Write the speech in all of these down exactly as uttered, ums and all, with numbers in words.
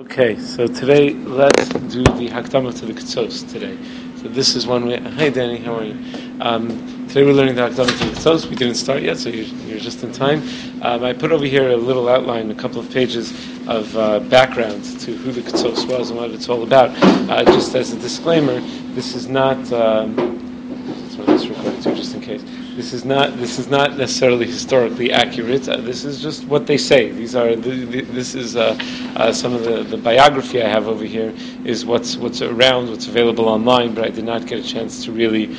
Okay, so today let's do the Hakdama to the Ketzos today. So this is one way. Hi Danny, how are you? Um, today we're learning the Hakdama to the Ketzos. We didn't start yet, so you're, you're just in time. Um, I put over here a little outline, a couple of pages of uh, background to who the Ketzos was and what it's all about. Uh, just as a disclaimer, this is not. Um, that's what I was recording to, just in case. This is not. This is not necessarily historically accurate. Uh, this is just what they say. These are. The, the, this is uh, uh, some of the, the biography I have over here is what's what's around, what's available online. But I did not get a chance to really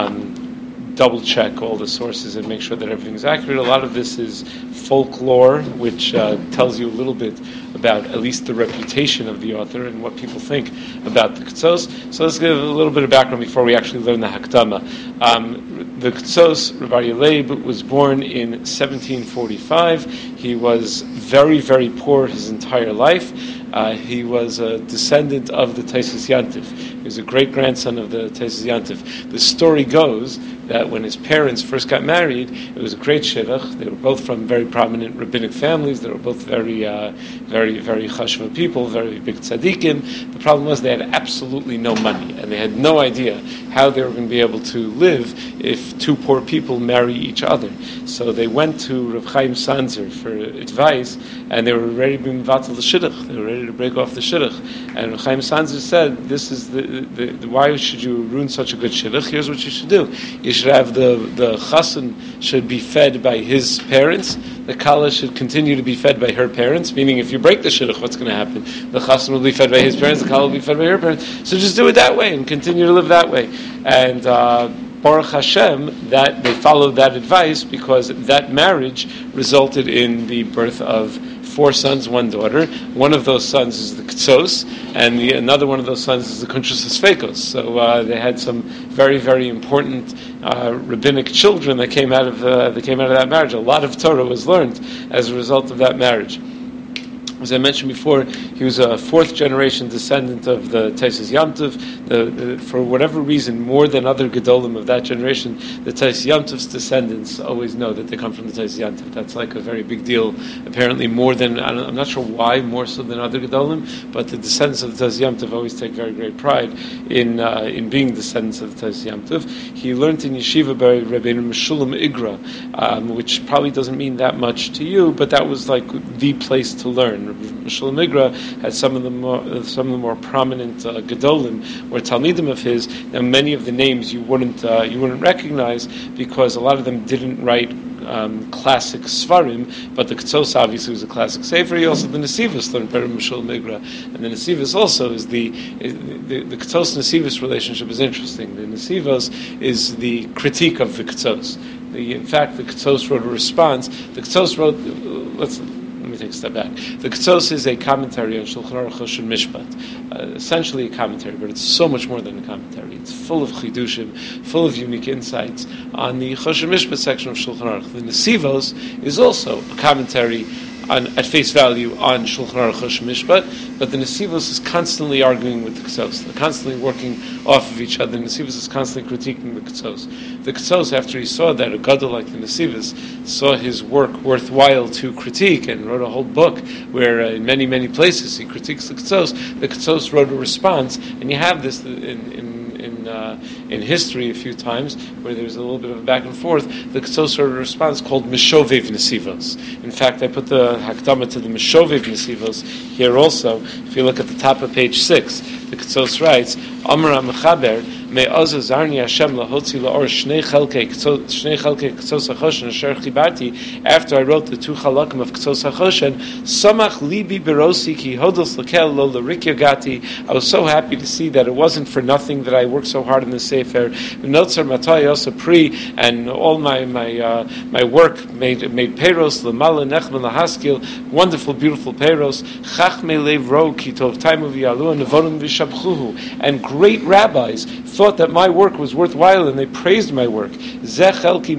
um, double check all the sources and make sure that everything's accurate. A lot of this is folklore, which uh, tells you a little bit about at least the reputation of the author and what people think about the Ketzos. So let's give a little bit of background before we actually learn the Hakdama. Um, the Ketzos, Rav Aryeh Leib, was born in seventeen forty-five. He was very, very poor his entire life. Uh, he was a descendant of the Taisus Yantif. He was a great-grandson of the Taisus Yantif. The story goes that when his parents first got married, it was a great shidduch. They were both from very prominent rabbinic families. They were both very, uh, very, very chashva people, very big tzaddikim. The problem was they had absolutely no money, and they had no idea how they were going to be able to live if two poor people marry each other. So they went to Rav Chaim Sanzer for advice, and they were ready to be mevatel the shidduch. They were ready to break off the shidduch. And Rav Chaim Sanzer said, "This is the, the, the why should you ruin such a good shidduch? Here's what you should do. You should have the the chassan should be fed by his parents. The kala should continue to be fed by her parents. Meaning, if you break the shidduch, what's going to happen? The chassan will be fed by his parents. The kala will be fed by her parents. So just do it that way and continue to live that way." And uh, Baruch Hashem, that they followed that advice because that marriage resulted in the birth of four sons, one daughter. One of those sons is the Ketzos, and the, another one of those sons is the Kuntrus Esfekos. So uh, they had some very, very important uh, rabbinic children that came out of uh, that came out of that marriage. A lot of Torah was learned as a result of that marriage. As I mentioned before, he was a fourth generation descendant of the Taisus Yantiv. The, the, for whatever reason, more than other Gedolim of that generation, the Taisus Yantiv's descendants always know that they come from the Taisus Yantiv. That's like a very big deal. Apparently, more than, I don't, I'm not sure why, more so than other Gedolim, but the descendants of the Taisus Yantiv always take very great pride in uh, in being descendants of the Taisus Yantiv. He learned in yeshiva by Rabbeinu Meshulam Igra, um, which probably doesn't mean that much to you, but that was like the place to learn. Meshulam Igra had some of the more some of the more prominent uh, Gedolim or Talmidim of his. Now, many of the names you wouldn't uh, you wouldn't recognize because a lot of them didn't write um, classic Svarim, but the Ketzos obviously was a classic Sefer. He also the Nesivos learned better Meshulam Igra, and the Nesivos also is the is the, the Ketzos Nesivos relationship is interesting. The Nesivos is the critique of the Ketzos. The, in fact, the Ketzos wrote a response. The Ketzos wrote. Let's. Let me take a step back. The Ketzos is a commentary on Shulchan Aruch Choshen Mishpat, uh, essentially a commentary, but it's so much more than a commentary. It's full of chidushim, full of unique insights on the Choshen Mishpat section of Shulchan Aruch. The Nesivos is also a commentary on, at face value on Shulchan Aruch Choshen Mishpat, but the Nesivos is constantly arguing with the Ketzos. They're constantly working off of each other. The Nesivos is constantly critiquing the Ketzos. The Ketzos, after he saw that a gadol like the Nesivos saw his work worthwhile to critique and wrote a whole book where uh, in many, many places he critiques the Ketzos, the Ketzos wrote a response, and you have this in in in, uh, in history a few times where there's a little bit of a back and forth. The Ketzos wrote a response called Meshovev Nesivos. In fact, I put the Hakdama to the Meshovev Nesivos here also. If you look at the top of page six, the Ketzos writes, Amar HaMechaber, Me'oz zarni Hashem lahotzi la'or shnei chelkei shnei chelkei Ketzos HaChoshen asher chibarti. After I wrote the two chalakim of Ketzos HaChoshen, samach libi berosi ki hodos lakel lo l'rikya gati. I was so happy to see that it wasn't for nothing that I worked so hard in the Sefer. Notzar matay also pri, and all my my uh, my work made made peiros l'mala nechman lahaskil, wonderful, beautiful peiros. Chachmei lev ro ki tov taimu v'yalu nevonim v'shabchuhu, and great rabbis thought that my work was worthwhile and they praised my work. And this is always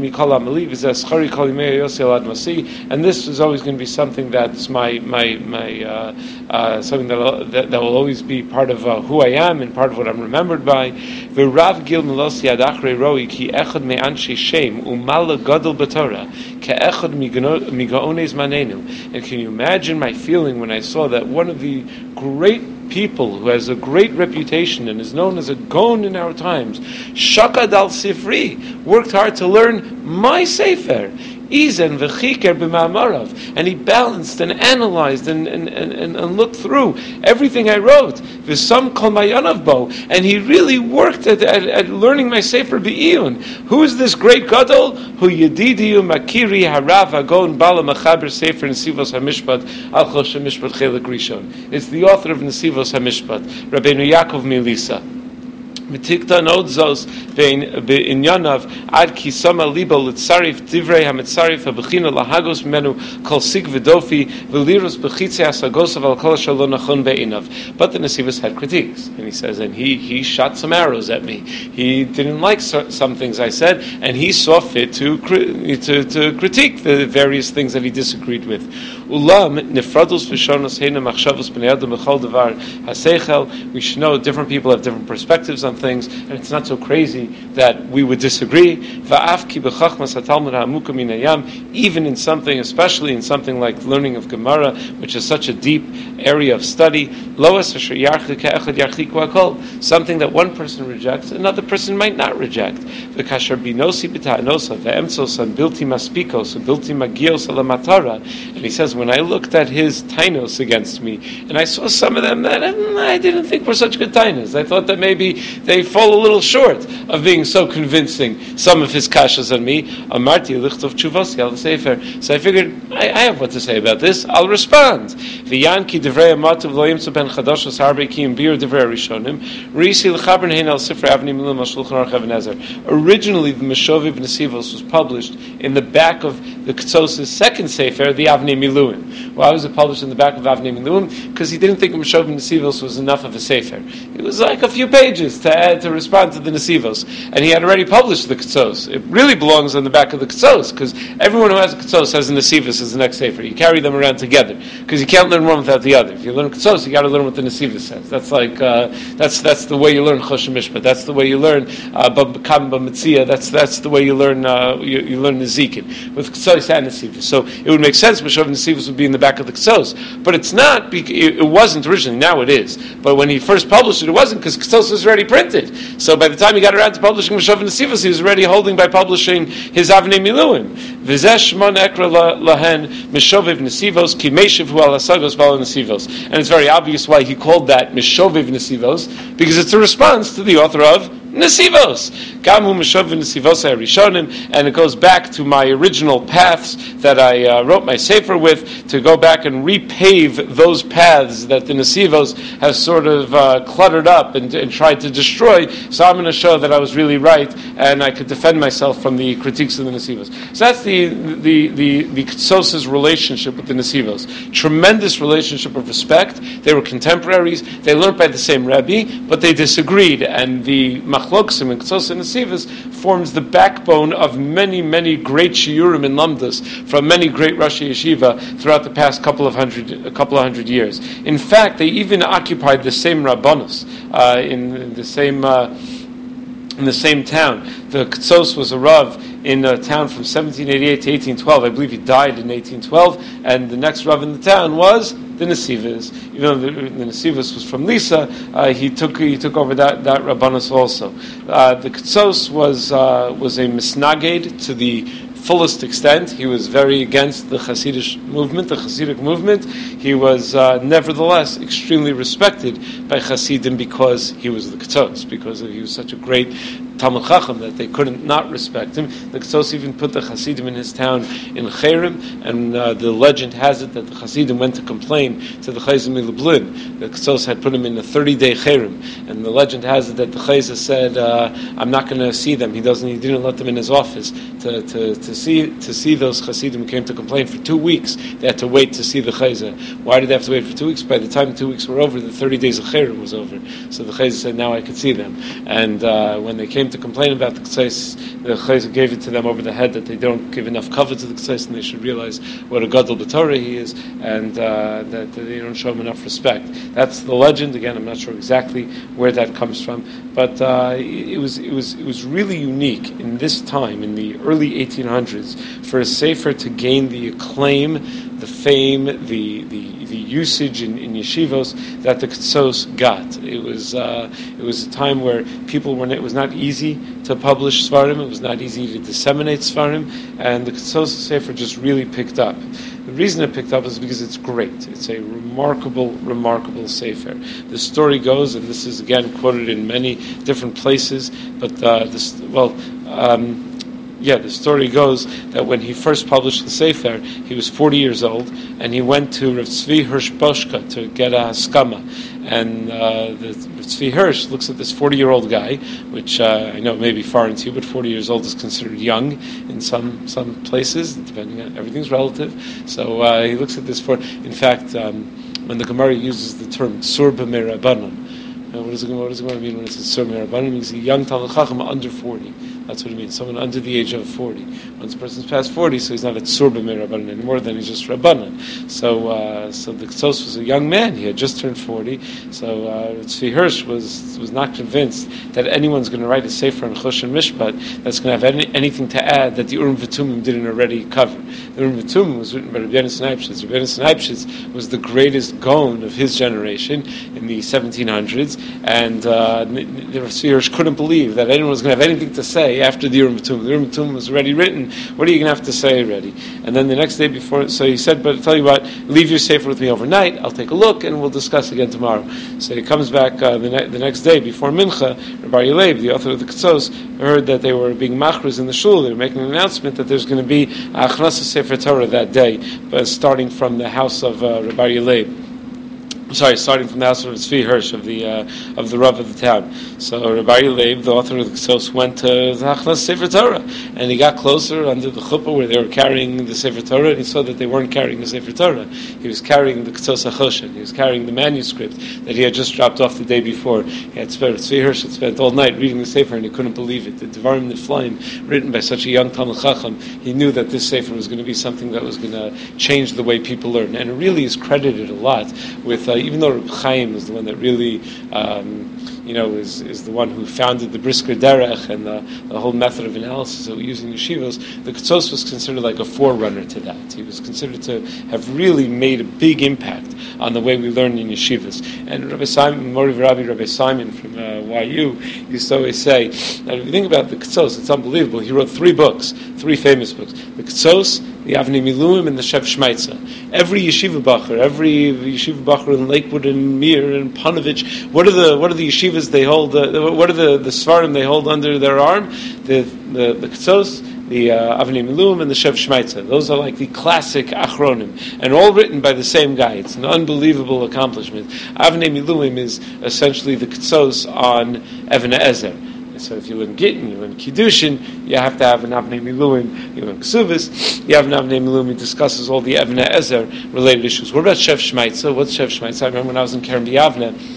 going to be something that's my my my uh, uh, something that, that that will always be part of uh, who I am and part of what I'm remembered by. ke'echad migaones manenu. And can you imagine my feeling when I saw that one of the great people who has a great reputation and is known as a Gaon in our times, Shakad al Sifri, worked hard to learn my Sefer, Izen v'chiker b'ma'amarav, and he balanced and analyzed and, and, and, and looked through everything I wrote, v'sam kol mayanav bo, and he really worked at, at, at learning my Sefer Be'iyun. Who is this great gadol? Hu yedidiyu makiri harav agon bala machaber Sefer Nesivos HaMishpat al Choshe Mishpat Chelik Rishon. It's the author of Nesivos HaMishpat, Rabbeinu Yaakov Milisa. Mitikta nodzos beinyanav ad kisama libo litzarif divrei hamitzarif habechina lahagos menu kol sig v'dofi v'lirus bechitze asagosav al kol shalom nachon beinav. But the Nesivos had critiques, and he says, and he he shot some arrows at me. He didn't like some things I said, and he saw fit to to, to critique the various things that he disagreed with. Ulam nefrados v'shonos heina machshavos b'nei adam b'chol devar haseichel. We should know different people have different perspectives on things, and it's not so crazy that we would disagree. Even in something, especially in something like learning of Gemara, which is such a deep area of study, something that one person rejects, another person might not reject. And he says, when I looked at his tainos against me, and I saw some of them that I didn't think were such good tainos, I thought that maybe they fall a little short of being so convincing, some of his kashas on me. Amarti lichtov tshuvos al sefer. So I figured, I, I have what to say about this. I'll respond. V'yan ki divrei amatu v'lo yimtzu ben chadoshos harbe ki im bir divrei rishonim. Risi l'chabern hein al sefer avni milim al shulchan aruch Even Ezer. Originally, the Meshoviv Nesivos was published in the back of the Ketzos' second sefer, the Avnei Miluim. Why was it published in the back of Avnei Miluim? Because he didn't think Meshoviv Nesivos was enough of a sefer. It was like a few pages to add to respond to the Nesivos, and he had already published the Ketzos. It really belongs on the back of the Ketzos, because everyone who has a Ketzos has a Nesivos as the next sefer. You carry them around together, because you can't learn one without the other. If you learn Ketzos, you got to learn what the Nesivos says. That's like uh, that's that's the way you learn Choshen Mishpat. That's the way you learn Kam B'Metzia. That's that's the way you learn uh, you, you learn Nezikin with Ketzos and Nesivos. So it would make sense Meshoviv Nesivos would be in the back of the Ketzos, but it's not. It, it wasn't originally. Now it is. But when he first published it, it wasn't, because Ketzos was already printed. So by the time he got around to publishing Meshoviv Nesivos, he was already holding by publishing his Avnei Miluim. V'zeh shmon ekra lahen Meshoviv Nesivos ki meishiv hu al hasagos v'al Nesivos. And it's very obvious why he called that Meshoviv Nesivos, because it's a response to the author of Nesivos. Gamu Meshoviv Nesivos HaRishonim, and it goes back to my original paths that I uh, wrote my sefer with, to go back and repave those paths that the Nesivos have sort of uh, cluttered up and, and tried to destroy. So I'm going to show that I was really right, and I could defend myself from the critiques of the Nesivos. So that's the the the the Ketzos' relationship with the Nesivos. Tremendous relationship of respect. They were contemporaries. They learned by the same Rebbe, but they disagreed, and the Machloksim and Ketzos and Nesivos forms the backbone of many, many great shiurim and lamdas from many great Rashi Yeshiva throughout the past couple of hundred, a couple of hundred years. In fact, they even occupied the same rabbanos uh, in the same uh, in the same town. The Ketzos was a rav in a town from seventeen eighty-eight to eighteen twelve. I believe he died in eighteen twelve, and the next rav in the town was the Nesivos. Even though the, the Nesivos was from Lisa, uh, he took he took over that that rabbanos also. Uh, the Ketzos was uh, was a misnaged to the fullest extent. He was very against the Hasidic movement, the Hasidic movement. He was uh, nevertheless extremely respected by Hasidim because he was the Ketzos, because he was such a great Talmud Chacham that they couldn't not respect him. The Ketzos even put the Hasidim in his town in Cherem, and uh, the legend has it that the Hasidim went to complain to the Chayzim Lublin. The Ketzos had put him in a thirty-day Cherem, and the legend has it that the Chayzim said, uh, "I'm not going to see them." He doesn't. He didn't let them in his office to to, to see to see those Hasidim who came to complain for two weeks. They had to wait to see the Chayzim. Why did they have to wait for two weeks? By the time the two weeks were over, the thirty days of Cherem was over. So the Chayzim said, "Now I could see them." And uh, when they came came to complain about the Ktsos, the Chayes gave it to them over the head that they don't give enough cover to the Ktsos and they should realize what a Gadol B'Torah he is, and uh, that, that they don't show him enough respect. That's the legend. Again, I'm not sure exactly where that comes from, but uh, it, it was it was it was really unique in this time, in the early eighteen hundreds, for a sefer to gain the acclaim, the fame, the the, the usage in, in yeshivos that the Ktsos got. It was uh, it was a time where people were. It was not easy to publish Svarim. It was not easy to disseminate Svarim, and the Ktsos sefer just really picked up. The reason it picked up is because it's great. It's a remarkable, remarkable sefer. The story goes, and this is again quoted in many different places, but uh, this well. Um, Yeah, the story goes that when he first published the Sefer, he was forty years old, and he went to Rav Tzvi Hirsch Boschka to get a haskama. And uh, the, Rav Tzvi Hirsch looks at this forty-year-old guy, which uh, I know may be foreign to you, but forty years old is considered young in some some places, depending on everything's relative. So uh, he looks at this for. In fact, um, when the Gemara uses the term Tzur B'mei Rabbanon, uh, what does it what does it mean when it says Tzur B'mei Rabbanon? It means a young Talmid Chacham under forty. That's what it means. Someone under the age of forty. Once a person's past forty, so he's not a tzur b'mei Rabbanan anymore. Then he's just Rabbanan. So, uh, so the Ktsos was a young man. He had just turned forty. So uh, Tzvi Hirsch was was not convinced that anyone's going to write a sefer on Chush and Mishpat that's going to have any, anything to add that the Urim V'Tumim didn't already cover. The Urim V'Tumim was written by Rabbi Yonasan Eibshitz. Rabbi Yonasan Eibshitz was the greatest Gaon of his generation in the seventeen hundreds, and uh, Tzvi Hirsch couldn't believe that anyone was going to have anything to say after the Urim V'Tumim. The Urim V'Tumim was already written. What are you going to have to say already? And then the next day before, so he said, but I'll tell you what, leave your sefer with me overnight, I'll take a look, and we'll discuss again tomorrow. So he comes back uh, the, ne- the next day before Mincha. Rabbi Yaleib, the author of the Ktsos, heard that they were being machras in the shul. They were making an announcement that there's going to be Achnasa Sefer Torah that day, but starting from the house of uh, Rabbi Yaleib. Sorry, starting from the house of Tzvi Hirsch, of the uh, of the Rav of the town. So Rabbi Yaleib, the author of the Ktsos, went to the Achnas Sefer Torah, and he got closer under the chuppah where they were carrying the Sefer Torah, and he saw that they weren't carrying the Sefer Torah. He was carrying the Ktsos HaChoshen. He was carrying the manuscript that he had just dropped off the day before. He had spent, Tzvi Hirsch had spent all night reading the Sefer, and he couldn't believe it. The Devarim Niflaim, written by such a young Talmid Chacham, he knew that this Sefer was going to be something that was going to change the way people learn. And it really is credited a lot with, uh, even though Reb Chaim is the one that really, um, you know, is, is the one who founded the Brisker Derech and the, the whole method of analysis that we use in yeshivos, the Ktsos was considered like a forerunner to that. He was considered to have really made a big impact on the way we learn in yeshivas. And Rabbi Simon, Mori Rabbi Rabbi Simon from uh, Y U used to always say that if you think about the Ktsos, it's unbelievable. He wrote three books, three famous books: the Ktsos, the Avnei Miluim, and the Shev Shmaitza. Every yeshiva bacher, every yeshiva bacher in Lakewood and Mir and Panovich, what are the what are the yeshivas they hold? Uh, what are the the svarim they hold under their arm? The the the Ktsos, the uh, Avnei Miluim, and the Shev Shmaitza. Those are like the classic achronim, and all written by the same guy. It's an unbelievable accomplishment. Avnei Miluim is essentially the Ktsos on Even Ezer. So if you learn Gittin, you learn Kiddushin, you have to have an Avnei Miluim. You learn Ksubis, you have an Avnei Miluim. He discusses all the Evnei Ezer related issues. What about Shev Shmaitza? What's Shev Shmaitza? I remember when I was in Kerem B'Yavneh,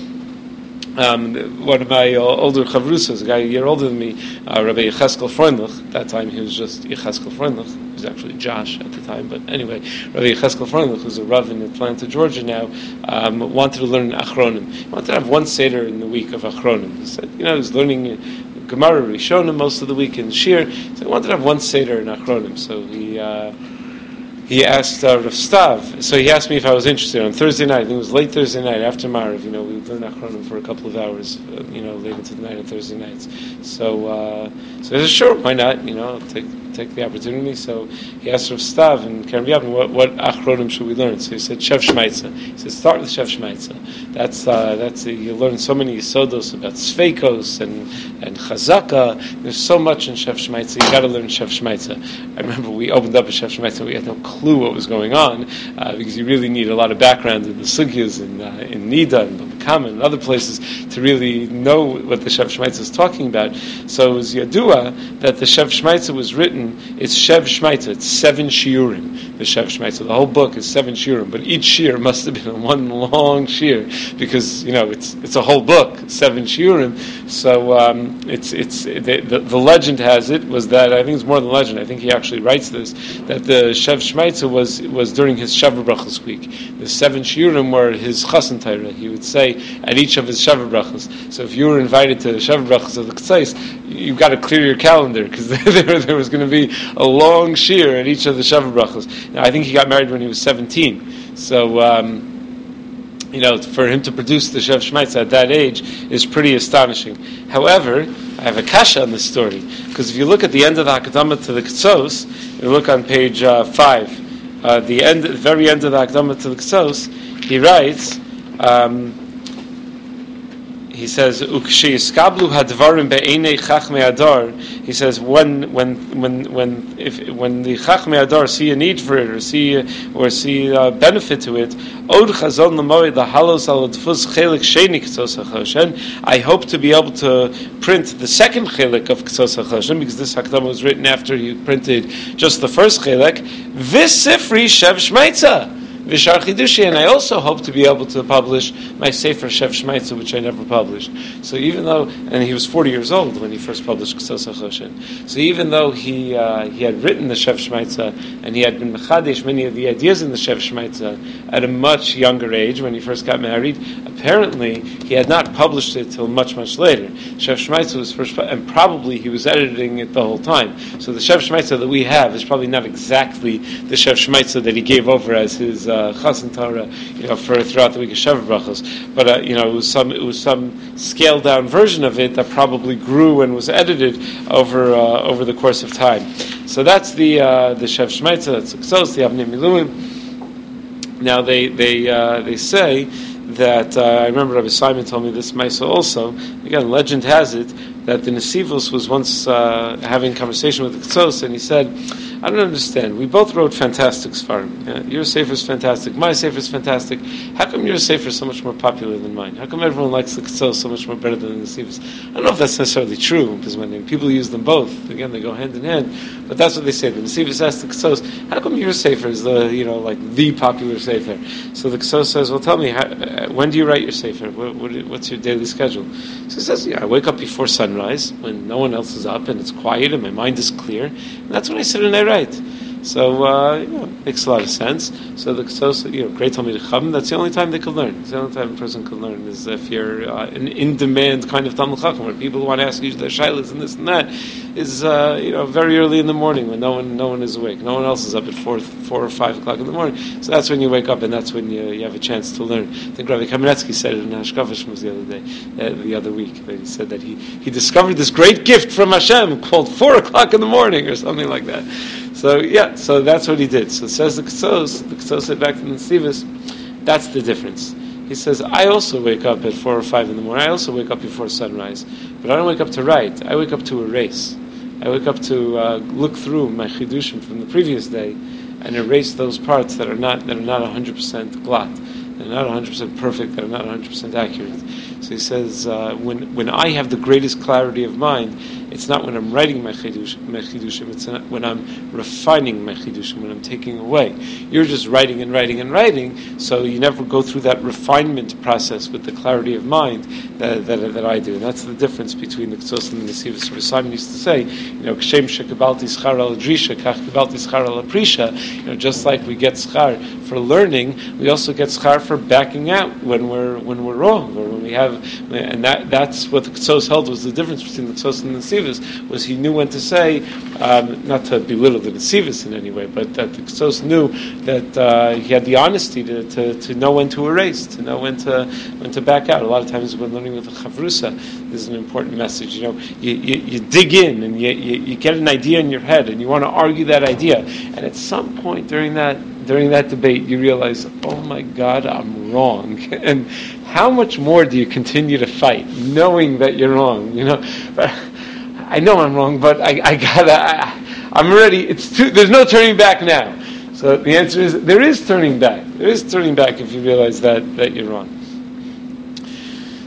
Um, one of my uh, older chavrusas, a guy a year older than me, uh, Rabbi Yecheskel Freundlich. At that time, he was just Yecheskel Freundlich. He was actually Josh at the time, but anyway, Rabbi Yecheskel Freundlich, who's a rav in Atlanta, Georgia now, um, wanted to learn Achronim. He wanted to have one seder in the week of Achronim. He said, you know, he was learning Gemara Rishonim most of the week in Shir, so he wanted to have one seder in Achronim. So he uh, he asked uh, Rav Stav, so he asked me if I was interested. On Thursday night, I think it was late Thursday night, after Marav, you know, we would learn Achronim for a couple of hours, uh, you know, late into the night on Thursday nights. So, uh, so I said, sure, why not, you know, take take the opportunity. So he asked Rav Stav and Kerem B'Yavneh, what, what Achronim should we learn? So he said, Shev Shmaitza. He said, start with Shev Shmaitza. That's, uh, that's, uh, you learn so many Yisodos about Sveikos and, and Chazaka. There's so much in Shev Shmaitza, you gotta learn Shev Shmaitza. I remember we opened up a Shev Shmaitza, we had no clue what was going on, uh, because you really need a lot of background in the Sugyas, in, uh, in Nida, and Bamakaman, and other places, to really know what the Shev Shmaitza is talking about. So it was Yadua that the Shev Shmaitza was written written, it's Shev Shmaitza. It's seven shiurim. The Shev Shmaitza. The whole book is seven shiurim, but each shiur must have been one long shiur because you know it's it's a whole book, seven shiurim. So um, it's it's the, the the legend has it was that I think it's more than legend. I think he actually writes this that the Shev Shmaitza was was during his Shavuot Brachos week. The seven shiurim were his Chasen Torah. He would say at each of his Shavuot Brachos. So if you were invited to the Shavuot Brachos of the K'tzais, you've got to clear your calendar because there, there was going to be a long shiur at each of the Shavuot Brachos. Now I think he got married when he was seventeen. So. Um, You know, for him to produce the Shev Shmaitza at that age is pretty astonishing. However, I have a kasha on this story because if you look at the end of the Hakdama to the Ketzos, you look on page uh, five, uh, the end, the very end of the Hakdama to the Ketzos, he writes. Um, He says, "Uksheiskablu hadvarim be'enei chachmei adar." He says, when when when when if when the chachmei adar see a need for it or see or see a benefit to it, od chazon l'moed lahalos al dfus chelik sheni k'tzos hachoshen. I hope to be able to print the second chelik of k'tzos hachoshen because this hakdama was written after he printed just the first chelik. This sifri shev shmaitza. Vishar Chidushi, and I also hope to be able to publish my Sefer Shev Shmaitza, which I never published. So even though, and he was forty years old when he first published K'tzos HaChoshen. So even though he uh, he had written the Shev Shmaitza, and he had been mechadesh many of the ideas in the Shev Shmaitza at a much younger age when he first got married, apparently he had not published it till much, much later. Shev Shmaitza was first, and probably he was editing it the whole time. So the Shev Shmaitza that we have is probably not exactly the Shev Shmaitza that he gave over as his uh, Chasen Torah, you know, for throughout the week of Shavuot Brachos. But uh, you know, it was some it was some scaled down version of it that probably grew and was edited over uh, over the course of time. So that's the uh, the Shev Shmaitza, that's K'tzos, the Avnei Miluim. Now they they uh, they say that uh, I remember Rabbi Simon told me this Maisa also. Again, legend has it that the Nesivos was once uh, having a conversation with the K'tzos, and he said, I don't understand. We both wrote fantastic Sfarim. Yeah? Your Sefer is fantastic. My Sefer is fantastic. How come your Sefer is so much more popular than mine? How come everyone likes the K'tzos so much more better than the Nesivos? I don't know if that's necessarily true, because when people use them both, again, they go hand in hand. But that's what they say. The Nesivos ask the K'tzos, how come your Sefer is the, you know, like the popular Sefer? So the K'tzos says, well, tell me, how, uh, when do you write your Sefer? What, what, what's your daily schedule? So he says, yeah, I wake up before sunrise, when no one else is up, and it's quiet, and my mind is clear. And that's when I sit and I write. So, uh, you know, it makes a lot of sense. So, the so, you know, great Talmidei Chacham, that's the only time they can learn. It's the only time a person can learn is if you're uh, an in-demand kind of Talmidei Chacham, where people want to ask you their shaylas and this and that, is, uh, you know, very early in the morning when no one no one is awake. No one else is up at four, four or five o'clock in the morning. So that's when you wake up, and that's when you, you have a chance to learn. I think Rabbi Kamenetsky said it in Hashkafa Shmuz the other day, uh, the other week, that he said that he, he discovered this great gift from Hashem called four o'clock in the morning, or something like that. So yeah, so that's what he did. So it says the K'tzos, the K'tzos said back to the Nesivos, that's the difference. He says, I also wake up at four or five in the morning. I also wake up before sunrise, but I don't wake up to write. I wake up to erase. I wake up to uh, look through my chidushim from the previous day and erase those parts that are not that are not one hundred percent glot, that are not one hundred percent perfect, that are not one hundred percent accurate. So he says, uh, when when I have the greatest clarity of mind, it's not when I'm writing my chidushim, my chidushim, it's not when I'm refining my chidushim, when I'm taking away. You're just writing and writing and writing, so you never go through that refinement process with the clarity of mind that that, that I do. And that's the difference between the K'tzos and the Nesivos. Rabbi Simon used to say, you know, Kshem shekabalti schar al drisha, kach kebalti schar al aprisha. You know, just like we get schar for learning, we also get schar for backing out when we're when we're wrong, or when we have, and that that's what the K'tzos held was the difference between the K'tzos and the Nesivos. Was he knew when to say, um, not to belittle the Nesivos in any way, but that the K'tzos knew that uh, he had the honesty to, to, to know when to erase, to know when to when to back out. A lot of times when learning with the Chavrusa, this is an important message. You know, you, you, you dig in and you, you, you get an idea in your head and you want to argue that idea, and at some point during that during that debate, you realize, oh my God, I'm wrong. And how much more do you continue to fight, knowing that you're wrong? You know. But, I know I'm wrong, but I, I gotta, I, I'm ready. It's too, there's no turning back now. So the answer is, there is turning back. There is turning back if you realize that, that you're wrong.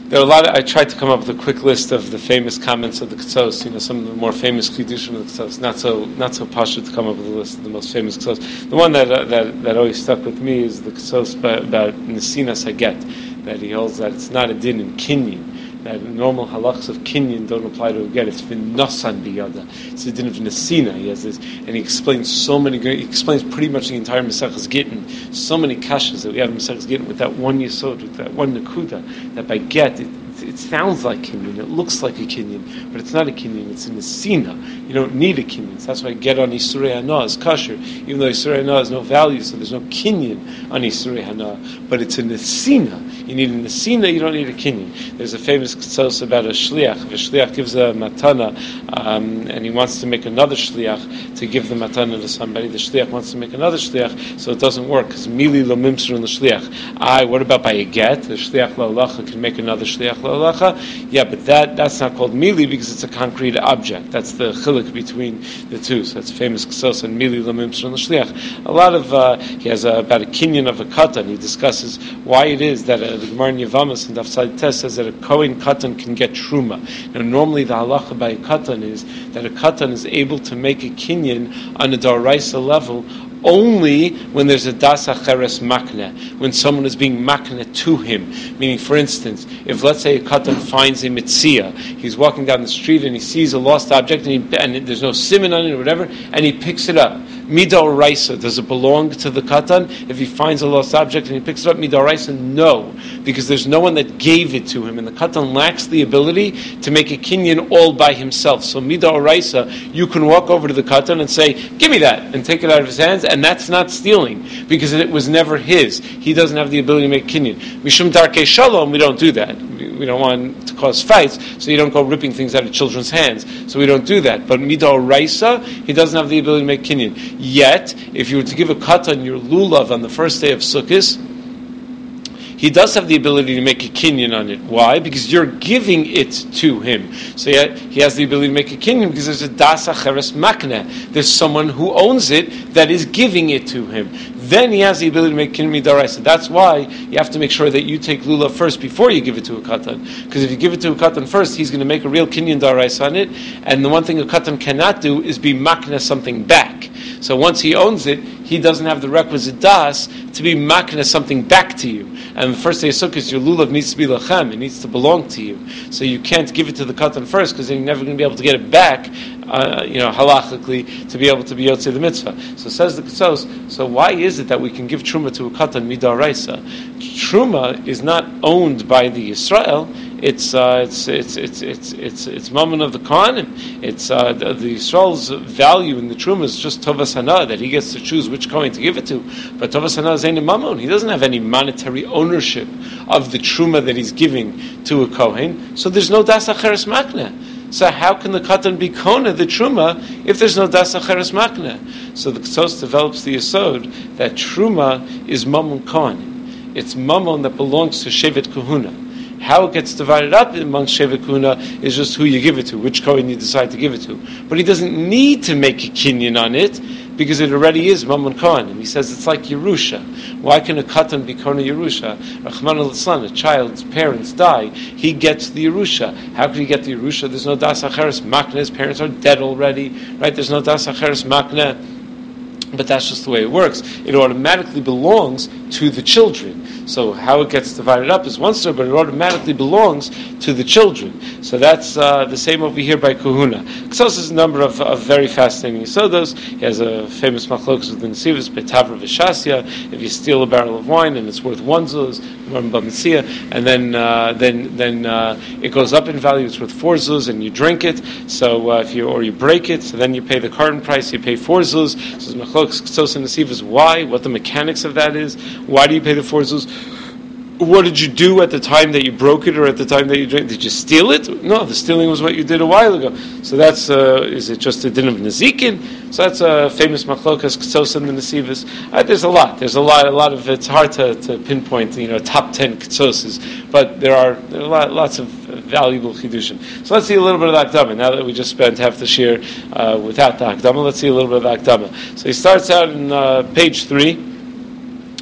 There are a lot of, I tried to come up with a quick list of the famous comments of the Ketzos, you know, some of the more famous Chidushim of the Ketzos. Not so, not so posh to come up with a list of the most famous Ketzos. The one that uh, that, that always stuck with me is the Ketzos about, about Nesinas Haget, that he holds that it's not a din in Kinyan, that normal halachas of Kinyan don't apply to a get. It's v'nasan biyada. It's a din of Nesina. He has this, and he explains so many. He explains pretty much the entire Maseches Gittin. So many kashas that we have in Maseches Gittin with that one yesod, with that one nakuda, that by get it, it sounds like Kinyan, it looks like a Kinyan, but it's not a Kinyan, it's a Nesina. You don't need a Kinyan. So that's why get on Isurei Hana is kosher, even though Isurei Hana has no value, so there's no Kinyan on Isurei Hana, but it's a Nesina. You need a Nesina, you don't need a Kinyan. There's a famous Ketzos about a Shliach. If a Shliach gives a matana, um, and he wants to make another Shliach to give the matana to somebody, the Shliach wants to make another Shliach, so it doesn't work, because Mili lo mimsur on the Shliach. I, what about by a get? The Shliach la halacha can make another Shliach la halacha. Yeah, but that, that's not called Mili, because it's a concrete object. That's the chiluk between the two. So that's famous Ketzos and Mili lo mimsur on the Shliach. A lot of, uh, he has a, about a kinyan of a katan. He discusses why it is that a the Gemara in Yevamos and Daf Tzad Tes says that a Kohen Katan can get Truma. Now, normally the halacha by a Katan is that a Katan is able to make a kinyan on a Daraisa level only when there's a das acheres makne, when someone is being makne to him. Meaning, for instance, if let's say a katan finds a mitzia, he's walking down the street and he sees a lost object and, he, and there's no siman on it or whatever, and he picks it up. Midor Raisa, does it belong to the katan? If he finds a lost object and he picks it up, Midor Raisa, no, because there's no one that gave it to him, and the katan lacks the ability to make a kinyan all by himself. So Midor Raisa, you can walk over to the katan and say, "Give me that," and take it out of his hands. And that's not stealing, because it was never his. He doesn't have the ability to make kinyan. Mishum darkei shalom, we don't do that. We don't want to cause fights, so you don't go ripping things out of children's hands. So we don't do that. But midor raisa, he doesn't have the ability to make kinyan. Yet, if you were to give a katan your lulav on the first day of Sukkot, he does have the ability to make a kinyan on it. Why? Because you're giving it to him. So he has the ability to make a kinyan because there's a das acheres makne. There's someone who owns it that is giving it to him. Then he has the ability to make kinyan midaraisa. That's why you have to make sure that you take lulav first before you give it to a katan. Because if you give it to a katan first, he's going to make a real kinyan daraisa on it. And the one thing a katan cannot do is be makne something back. So once he owns it, he doesn't have the requisite das to be makne something back to you. And the first day of Sukkot, your lulav needs to be lachem. It needs to belong to you. So you can't give it to the katan first, because then you're never going to be able to get it back, uh, you know, halachically, to be able to be yotzei the mitzvah. So says the Ketzos, so why is it that we can give truma to a katan midaraisa? Truma is not owned by the Yisrael. It's uh, it's it's it's it's it's it's mammon of the Kohanim. It's uh, the, the Yisrael's value in the truma is just tovas hana, that he gets to choose which Kohen to give it to. But tovas hana is ain't a mammon. He doesn't have any monetary ownership of the truma that he's giving to a Kohen. So there's no das acheres makne. So how can the katan be kona the truma if there's no das acheres makne? So the Ketzos develops the yesod that truma is mammon Kohanim. It's mammon that belongs to shevet kahuna. How it gets divided up amongst Shevet Kuna is just who you give it to, which Kohen you decide to give it to. But he doesn't need to make a kinyan on it, because it already is Mammon Kohen. And he says it's like Yerusha. Why can a katan be Kona Yerusha? Rachman al-Islan, a child's parents die, he gets the Yerusha. How can he get the Yerusha? There's no Das Acheres Makne, his parents are dead already, right? There's no Das Acheres Makne. But that's just the way it works. It automatically belongs to the children. So how it gets divided up is one story, but it automatically belongs to the children. So that's uh, the same over here by Kahuna. Ketzos has a number of, of very fascinating yisodos. He has a famous machlokus with the Nesivos, Betavra Vishasya. If you steal a barrel of wine and it's worth one zuz, and then uh, then then uh, it goes up in value, it's worth four zuz, and you drink it. So uh, if you or you break it, so then you pay the carton price. You pay four zuz. So machlokus Ketzos and Nesivos, why? What the mechanics of that is? Why do you pay the four zuz? What did you do at the time that you broke it, or at the time that you drank? Did you steal it? No, the stealing was what you did a while ago. So that's, uh, is it just a din of Nezikin? So that's a famous machlokas, Ketzos and the Nesivos. Uh, there's a lot. There's a lot, a lot of, it's hard to, to pinpoint, you know, top ten Ketzoses, but there are, there are lot, lots of valuable chidushim. So let's see a little bit of the Hakdama. Now that we just spent half the shir uh, without the Hakdama, let's see a little bit of the Hakdama. So he starts out in uh, page three.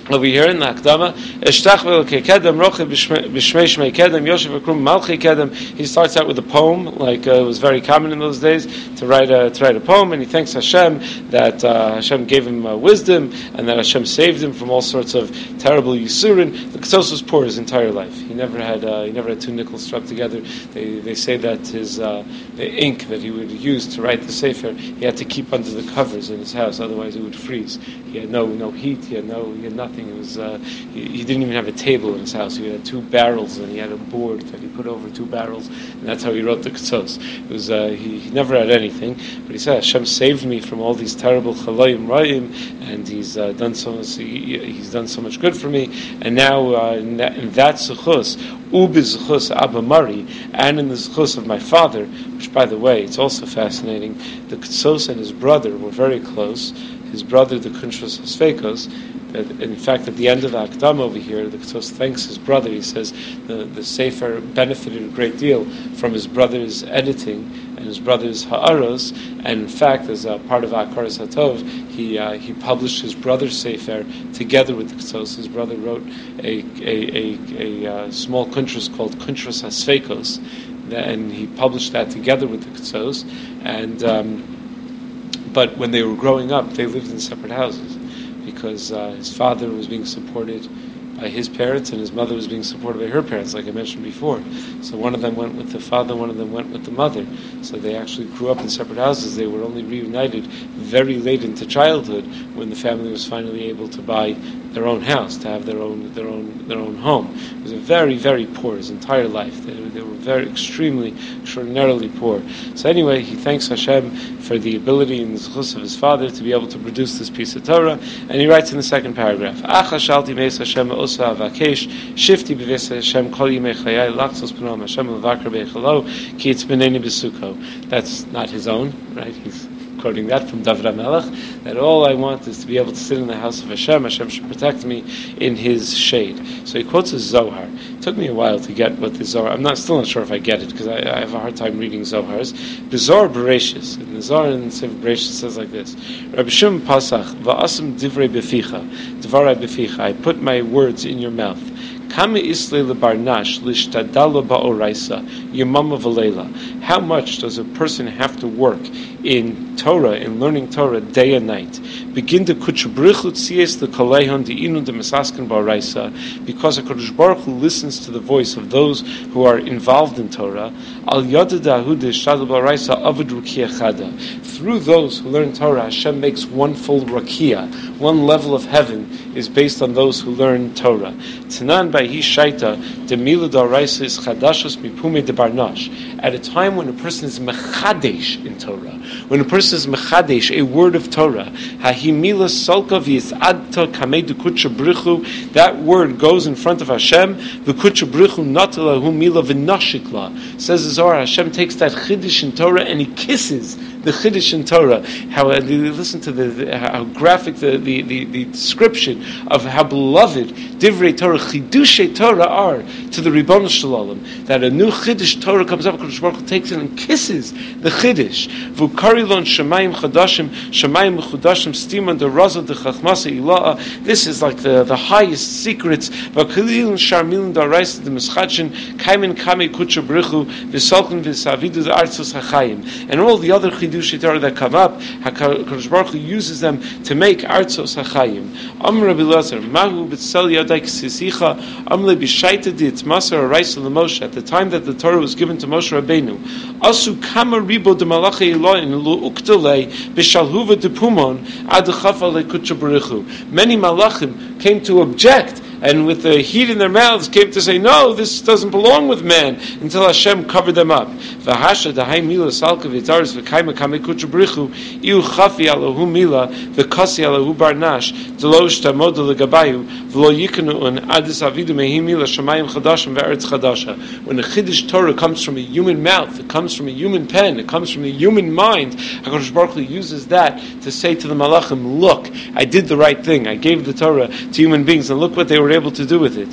Over here in the Akdama, Eshtachvel Kedem Roche B'Shmei Shmei Kedem Yoshev Akrum Malchi Kedem. He starts out with a poem, like uh, it was very common in those days to write a to write a poem, and he thanks Hashem that uh, Hashem gave him uh, wisdom and that Hashem saved him from all sorts of terrible yisurin. The Ketsos was poor his entire life. He never had uh, he never had two nickels struck together. They they say that his uh, the ink that he would use to write the sefer, he had to keep under the covers in his house, otherwise it would freeze. He had no no heat. He had no he had nothing. It was uh, he, he didn't even have a table in his house. He had two barrels, and he had a board that he put over two barrels, and that's how he wrote the Ketsos. It was uh, he, he never had anything, but he said Hashem saved me from all these terrible chalayim rayim, and he's uh, done so much. He, he's done so much good for me, and now uh, in that, in that zechus, ubi zechus Abba Mari, and in the zechus of my father, which by the way, it's also fascinating. The Ketsos and his brother were very close. His brother, the Kunshos Hasfekos. In fact, at the end of the Akdam over here, the Ketsos thanks his brother. He says the, the Sefer benefited a great deal from his brother's editing and his brother's ha'aros. And in fact, as a part of Akaras HaTov, he uh, he published his brother's Sefer together with the Ketsos. His brother wrote a a, a, a, a small kuntras called Kuntras HaSfekos, and he published that together with the Ketsos. And um, but when they were growing up, they lived in separate houses, because uh, his father was being supported by his parents and his mother was being supported by her parents, like I mentioned before. So one of them went with the father, one of them went with the mother. So they actually grew up in separate houses. They were only reunited very late into childhood, when the family was finally able to buy their own house, to have their own their own their own home. He was a very, very poor his entire life. They, they were very extremely, extraordinarily poor. So anyway, he thanks Hashem for the ability and the zechus of his father to be able to produce this piece of Torah, and he writes in the second paragraph, Acha shalti meis Hashem osa avakesh, shifti b'ves Hashem kol yimei chayai, lachzos p'nom Hashem l'vakar b'echalo, ki it's b'neni b'suko. That's not his own, right? He's quoting that from David HaMelech, that all I want is to be able to sit in the house of Hashem. Hashem should protect me in His shade. So he quotes a Zohar. It took me a while to get what the Zohar. I'm not still not sure if I get it, because I, I have a hard time reading Zohars. The Zohar Bereshis, and the Zohar in Sefer Bereshis says like this: Rabbi Shimon Pasach va'asim divrei beficha, dvarai beficha. I put my words in your mouth. Kama isle lebarnash lishtadalo ba'oraisa yamama v'leila. How much does a person have to work in Torah, in learning Torah, day and night? Begin to kutchabrichu tzies the kalehon de'inu de mesasken ba'oraisa, because HaKadosh Baruch Hu listens to the voice of those who are involved in Torah. Al yadadahu de'ishtadalo ba'oraisa avad rukia chada. Through those who learn Torah, Hashem makes one full rakia. One level of heaven is based on those who learn Torah. Tanan ba'hi shaita de mila da'oraisa is chadashos mipume de barnash. At a time when a person is mechadesh in Torah, when a person is mechadesh, a word of Torah, hahimila solka v'yisadta kamedu kutcha brichu, that word goes in front of Hashem, v'kutcha brichu natalahu mila v'nashikla. Says the Zohar, Hashem takes that chiddush in Torah and He kisses the chiddush in Torah. How uh, listen to the, the how graphic the, the, the, the description of how beloved divrei Torah, chiddushei Torah are to the Ribono Shel Olam. That a new chiddush Torah comes up, HaKadosh Baruch Hu takes it and kisses the chiddush. V'karilon shemayim chadashim, shemayim mechudashim stiman de raza de chachmasa ilaha. This is like the, the highest secrets. V'kalilon sharmilon da'araisa de mischadshin kaimin kamei kutcha brichu v'solchen v'savidu de artzos hachayim. And all the other chiddushei Torah that come up, HaKadosh Baruch Hu uses them to make artzos hachayim. Amr Rabbi Elazar, mahu b'tzel yadai ksisicha, amle b'shaita di itmasa araisa l'Moshe. At the time that the Torah was given to Moshe Rabbeinu, asu kama ribo de malachei Elohim lu'uktolei b'shalhuva de pumon ad chafa le'kutcha b'richu. Many malachim came to object, and with the heat in their mouths came to say, no, this doesn't belong with man, until Hashem covered them up. V'hasha dahai mila salka v'taris v'kaima kamei kutcha b'richu iu chafi alahu mila v'kasi alahu barnash d'lo shtamod legabayu v'lo yikanu'un adis avidu mehi mila shamayim chadashim v'eretz chadasha. When a chiddush Torah comes from a human mouth, it comes from a human pen, it comes from a human mind, HaKadosh Baruch Hu uses that to say to the malachim, look, I did the right thing, I gave the Torah to human beings, and look what they were able to do with it.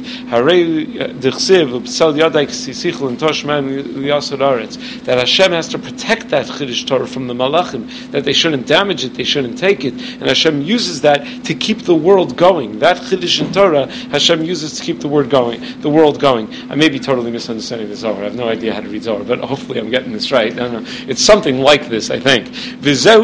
That Hashem has to protect that Chiddush Torah from the Malachim, that they shouldn't damage it, they shouldn't take it, and Hashem uses that to keep the world going. That Chiddush in Torah, Hashem uses to keep the word going, the world going. I may be totally misunderstanding the Zohar. I have no idea how to read Zohar, but hopefully I'm getting this right. I don't know. It's something like this, I think. Now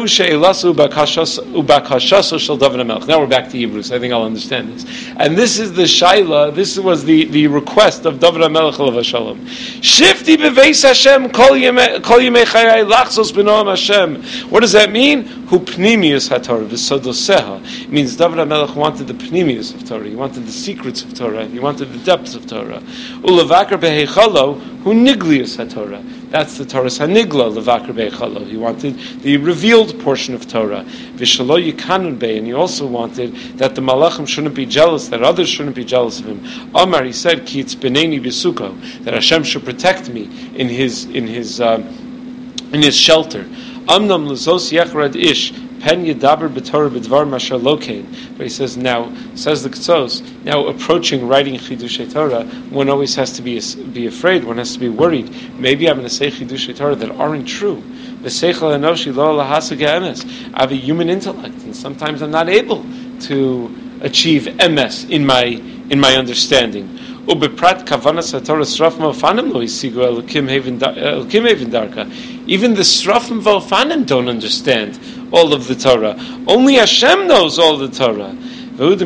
we're back to Hebrews. I think I'll understand this. And this is the Shaila, this was the, the request of David HaMelech Alav Shalom. Shifti beveis Hashem kol yemei chayai lachzos b'noam Hashem. What does that mean? Hu pnimius haTorah v'sodoseha. It means David HaMelech wanted the pnimius of Torah. He wanted the secrets of Torah. He wanted the depths of Torah. Ulevakar beheichalo hu niglius haTorah. That's the Torah's hanigla levakar beheichalo. He wanted the revealed portion of Torah. V'shalo yikanun bei, and he also wanted that the malachim shouldn't be jealous, that others shouldn't be jealous of him. Amar, he said, ki it's b'neini b'suko, that Hashem should protect me in his in his um, in his shelter. Amnam l'zos yechrad ish pen yedaber b'torah b'dvar mashar lokein. But he says now, says the Ketzos, now approaching writing Chidushei Torah, one always has to be be afraid. One has to be worried. Maybe I'm going to say Chidushei Torah that aren't true. V'seichel enoshi lo lahasa ge'emes. I have a human intellect, and sometimes I'm not able to achieve emes in my in my understanding. Ubeprat kavanas haTorah srafim v'ofanim lo yisigu elokim haven darka. Even the srafim v'ofanim don't understand all of the Torah. Only Hashem knows all the Torah. And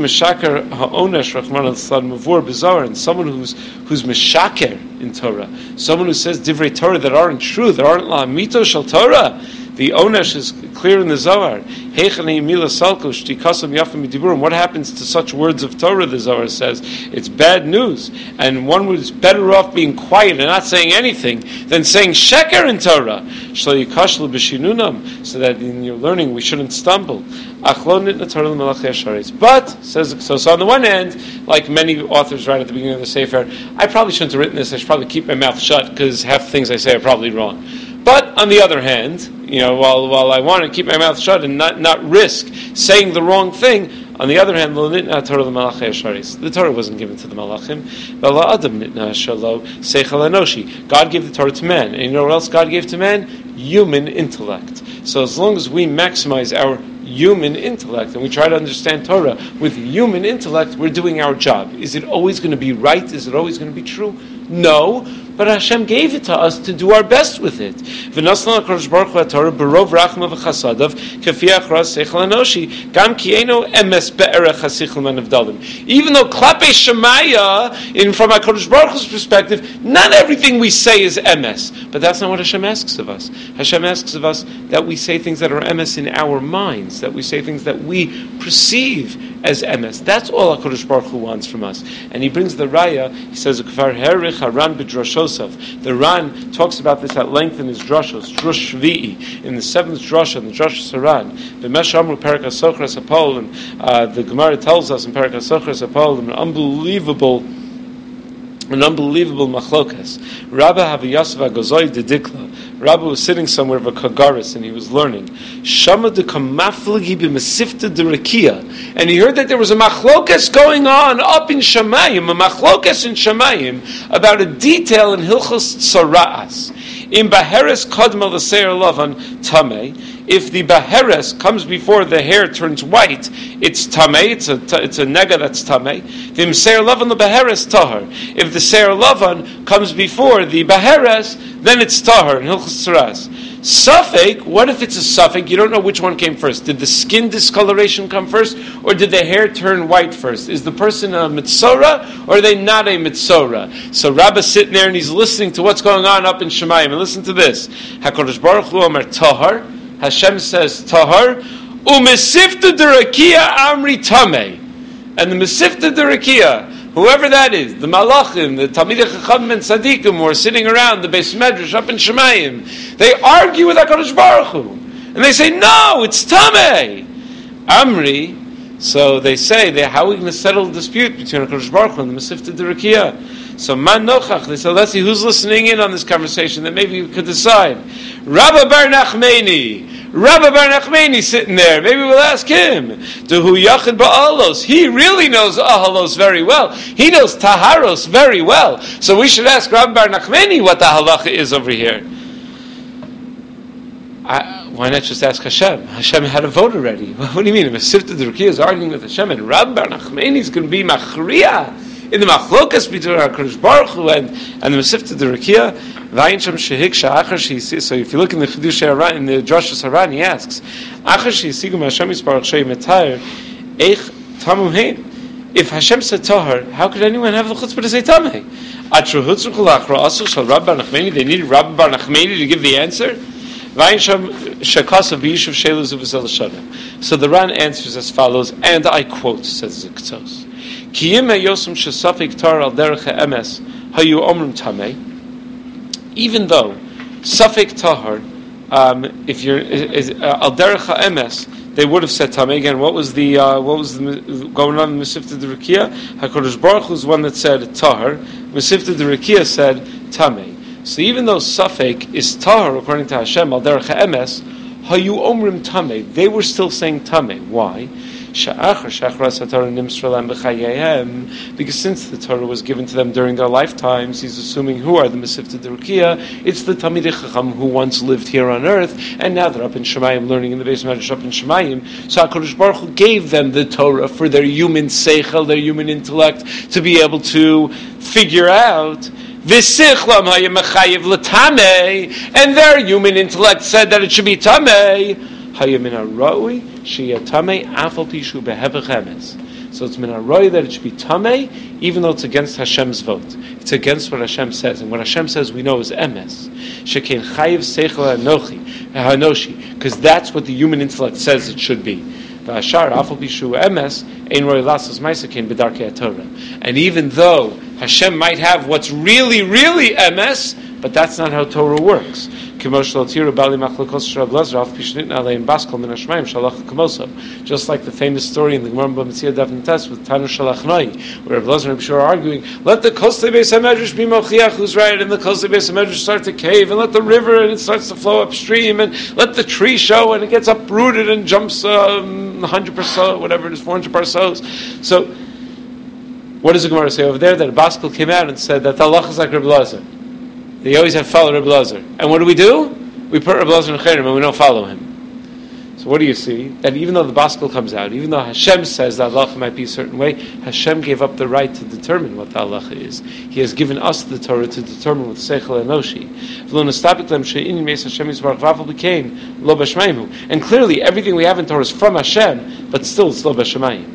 someone who's who's meshaker in Torah, someone who says divrei Torah that aren't true, that aren't la'amito shel Torah. The onesh is clear in the Zohar. What happens to such words of Torah? The Zohar says it's bad news, and one was better off being quiet and not saying anything than saying sheker in Torah. So that in your learning we shouldn't stumble. But says so. So on the one hand, like many authors write at the beginning of the Sefer, I probably shouldn't have written this. I should probably keep my mouth shut because half the things I say are probably wrong. But on the other hand, you know, while while I want to keep my mouth shut and not, not risk saying the wrong thing, on the other hand, the Torah wasn't given to the Malachim. God gave the Torah to man. And you know what else God gave to man? Human intellect. So as long as we maximize our human intellect and we try to understand Torah with human intellect, we're doing our job. Is it always going to be right? Is it always going to be true? No. But Hashem gave it to us to do our best with it. Even though Klape Shemaya, in from HaKadosh Baruch Hu's perspective, not everything we say is emes. But that's not what Hashem asks of us. Hashem asks of us that we say things that are emes in our minds, that we say things that we perceive as emes. That's all HaKadosh Baruch Hu wants from us. And he brings the raya, he says, the Ran talks about this at length in his drashos, Drush Shvi'i, in the seventh drasha, in the Drush Saran. The Meshamru Perak HaSochras HaPol, and uh, the Gemara tells us in Perak HaSochras HaPol, an unbelievable an unbelievable machlokas. Rabbi Haviyasva Gozoi de Dikla. Rabbi was sitting somewhere of a kagaris and he was learning. Shama de kamafligi b'mesifta de Rekia. And he heard that there was a machlokas going on up in Shamayim, a machlokas in Shamayim, about a detail in Hilchos Tzara'as. In Baheres Kadma L'Seir Lavan Tameh. If the Baheres comes before the hair turns white, it's Tameh, it's a, it's a nega that's Tameh. The Seir Lavan the Baheres Tahar. If the Seir Lavan comes before the Baheres, then it's Tahar in Hilchos Tzara'as. Safek, what if it's a Safek? You don't know which one came first. Did the skin discoloration come first, or did the hair turn white first? Is the person a Mitzora, or are they not a Mitzora? So Rabbi's sitting there and he's listening to what's going on up in Shemayim. And listen to this. HaKadosh Baruch Hu Omer Tahar. Hashem says Tahar. Umesifta Derakia Amri Tameh. And the Mesifta Derakia, whoever that is, the Malachim, the Talmidei Chacham and Tzadikim who are sitting around the Beis Medrash up in Shemayim, they argue with HaKadosh Baruch Hu. And they say, no, it's Tameh. Amri, so they say, they, how are we going to settle the dispute between HaKadosh Baruch Hu and the Mesifta Derakia? So Man Nochach, they said, let's see who's listening in on this conversation that maybe we could decide. Rabbi Bar Nachmani, Rabbi Bar Nachmani sitting there. Maybe we'll ask him. Dehu Yachid Ba'alos. He really knows Ahalos very well. He knows Taharos very well. So we should ask Rabbi Bar Nachmani what the halacha is over here. I, why not just ask Hashem? Hashem had a vote already. What do you mean? If Mesifta D'Rukiya is arguing with Hashem and Rabbi Bar Nachmani is going to be Machriya in the machlokas between HaKadosh Baruch Hu and, and the Mesifta D'Rukiya, Vayin Shem Shehik Sha'achar She'isi. So if you look in the Chidush Haran, in the Drashos Haran, he asks, Achar She'isigu Hashem Yisbarach Shei Metar, Eich Tamu Hein. If Hashem said Tahar, how could anyone have the chutzpah to say Tameh? Atru Hutzru Kulachra Asu Shal Rabbi Bar Nachmani. They needed Rabbi Bar Nachmani to give the answer. So the Ran answers as follows, and I quote, says the Ketzos. Even though Safek Tahar, um, if you're al derech ha'emes, they would have said Tameh. Again, what was the uh, what was the, going on in Mesifta D'Rukiya? HaKadosh Baruch Hu was one that said Tahar. Mesifta D'Rukiya said Tameh. So even though Safek is Tahar according to Hashem al derech ha'emes, hayu omrim Tameh, they were still saying Tameh. Why? Because since the Torah was given to them during their lifetimes, he's assuming who are the Mesifta D'Rukiya? It's the Talmidei Chacham who once lived here on earth, and now they're up in Shemayim learning in the Beis Medrash up in Shemayim. So HaKadosh Baruch Hu gave them the Torah for their human seichel, their human intellect, to be able to figure out. And their human intellect said that it should be Tameh. So it's min haroi that it should be tamei, even though it's against Hashem's vote. It's against what Hashem says, and what Hashem says we know is emes. Shekein chayiv seichel hanoshi, because that's what the human intellect says it should be. And even though Hashem might have what's really, really emes, but that's not how Torah works. Just like the famous story in the Gemara B'Metzia Daf Tes with Tanu Shalachnoi, where Rav Elazar and Bishur are arguing, let the Kosei Beis HaMedrash be Mochiach who's right, and the Kosei Beis HaMedrash start to cave, and let the river and it starts to flow upstream, and let the tree show, and it gets uprooted and jumps um, one hundred percent, whatever it is, four hundred parsos. So, what does the Gemara say over there? That a Baskel came out and said that the Allah is like Rav Elazar. They always have followed Rav Elazar. And what do we do? We put Rav Elazar in Chayrim and we don't follow him. So what do you see? That even though the Baskel comes out, even though Hashem says that halacha might be a certain way, Hashem gave up the right to determine what the halacha is. He has given us the Torah to determine with Seichel Enoshi. And clearly everything we have in Torah is from Hashem, but still it's lo b'shamayim.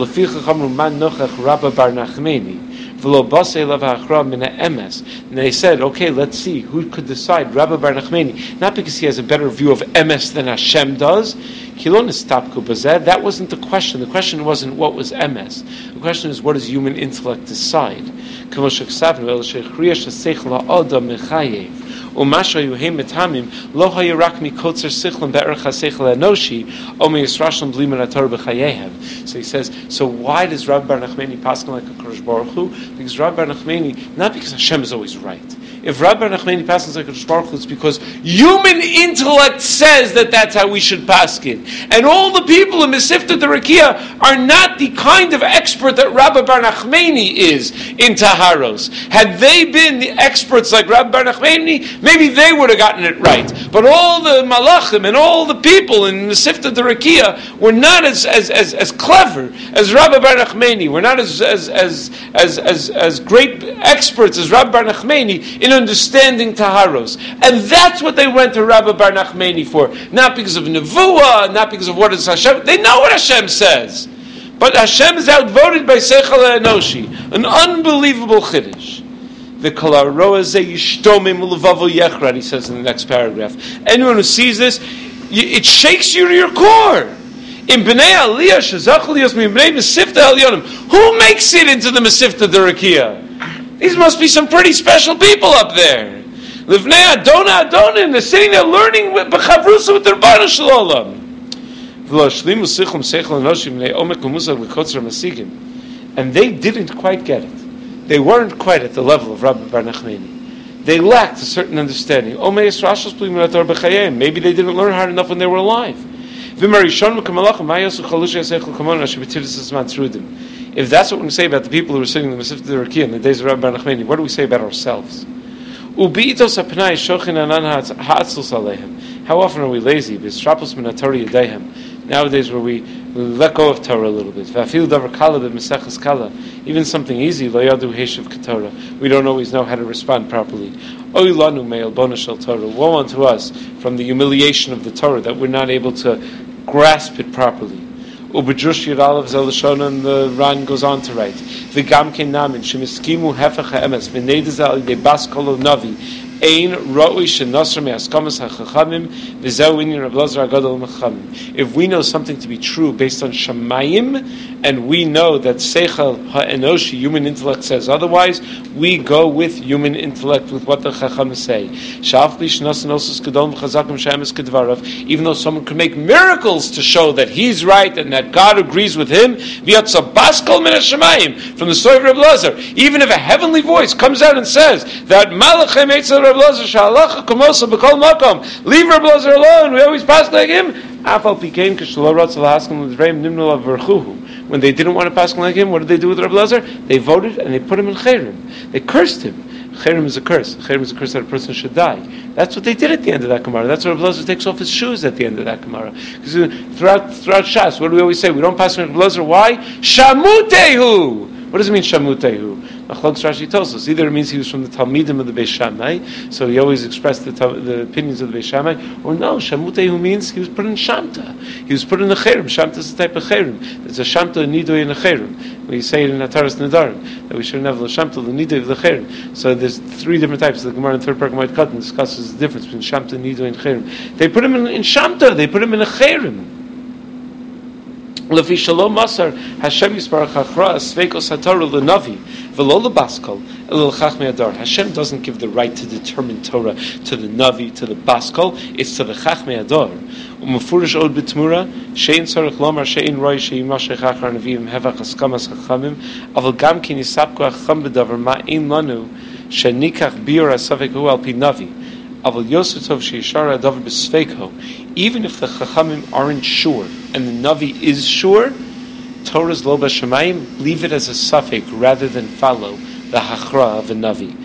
And they said, okay, let's see, who could decide? Rabbi Bar Nachmani. Not because he has a better view of emes than Hashem does. That wasn't the question. The question wasn't what was emes. The question is, what does human intellect decide? So he says, so why does Rabbi Bar Nachmani paskin like a Kadosh Baruch Hu? Because Rabbi Bar Nachmani, not because Hashem is always right. If Rabbi Bar Nachmani paskins like a Kadosh Baruch Hu, it's because human intellect says that that's how we should paskin. And all the people in Mesifta D'Rukiya are not the kind of expert that Rabbi Bar Nachmani is in Taharos. Had they been the experts like Rabbi Bar Nachmani, maybe they would have gotten it right. But all the malachim and all the people in Mesifta D'Rukiya were not as, as, as, as clever as Rabbi Bar Nachmani. We're not as, as, as, as, as, as great experts as Rabbi Bar Nachmani in understanding Taharos. And that's what they went to Rabbi Bar Nachmani for. Not because of Nevuah, not because of what is Hashem. They know what Hashem says. But Hashem is outvoted by Seichel Enoshi. An unbelievable chiddush. The kalaroa ze yishtomim ulevavo yechrad, he says in the next paragraph. Anyone who sees this, it shakes you to your core. In Bnei Aliyah shezachol liyos min bnei Mesifta Elyonim. Who makes it into the Mesifta D'Rukiya? These must be some pretty special people up there. Livnei Adona Adonim, they're sitting there learning with b'chavrusa with their Rebbeinu Shalom. And they didn't quite get it. They weren't quite at the level of Rabbi Bar Nachmani. they lacked a certain understanding. Maybe they didn't learn hard enough when they were alive. If that's what we say about the people who were sitting in the Masifta Rakia in the days of Rabbi Bar Nachmani, what do we say about ourselves? How often are we lazy? Nowadays, where we, we let go of Torah a little bit. Even something easy, we don't always know how to respond properly. Woe unto us from the humiliation of the Torah, that we're not able to grasp it properly. And the Ran goes on to write, if we know something to be true based on Shamayim, and we know that Seichel Ha'enoshi, human intellect, says otherwise, we go with human intellect, with what the Chacham say. Even though someone can make miracles to show that he's right and that God agrees with him, from the story of Reb Lazar, even if a heavenly voice comes out and says that Malachem Eitzel Reb Lazar Sha'alacha Kamosa B'Kol Makom, leave Reb Lazar alone, we always pass like him. When they didn't want to pass like him, what did they do with Reb Lazar? They voted and they put him in Cherem. They cursed him. Cherem is a curse. Cherem is a curse that a person should die. That's what they did at the end of that Gemara. That's why Reb Lazar takes off his shoes at the end of that Gemara. Because throughout throughout Shas, what do we always say? We don't pass Reb Lazar. Why? Shamutehu. What does it mean, Shamutehu? Machlokes Rashi tells us. Either it means he was from the Talmidim of the Beis Shammai, so he always expressed the, the opinions of the Beis Shammai, or no, Shamutehu means he was put in Shamta. He was put in the Cherem. Shamta is a type of Cherem. There's a Shamta, a Nidoy, and a Cherem. We say it in Ataras Nedarim, that we shouldn't have the Shamta, the Nidoy, and the Cherem. So there's three different types. The Gemara in third Parak Moed Katan discusses the difference between Shamta, Nidoy, and Cherem. They put him in, in Shamta, they put him in a Cherem. Lefi Shalom Masar Hashem Yisparach Hachra Sveikos HaTorah L'Navi V'lo L'Baskal L'El Chachmei Adar. Hashem doesn't give the right to determine Torah to the Navi, to the Baskal. It's to the Chachmei Adar. Umefurish Od B'Tmura Shein Tzarech Lomar Shein Roi Shein Mashech Achar Neviim Hevach Haskamas Chachamim Aval Gam Kin Yisapku Acham B'Davar Ma'in Lanu Shenikach Biur HaSavek Hu Al Pi Navi Aval Yosef Tov Sheishar Adavar B'Sveiko. Even if the Chachamim aren't sure and the Navi is sure, Torah's Lo B'Shamayim, leave it as a suffix rather than follow the Hachra of a Navi.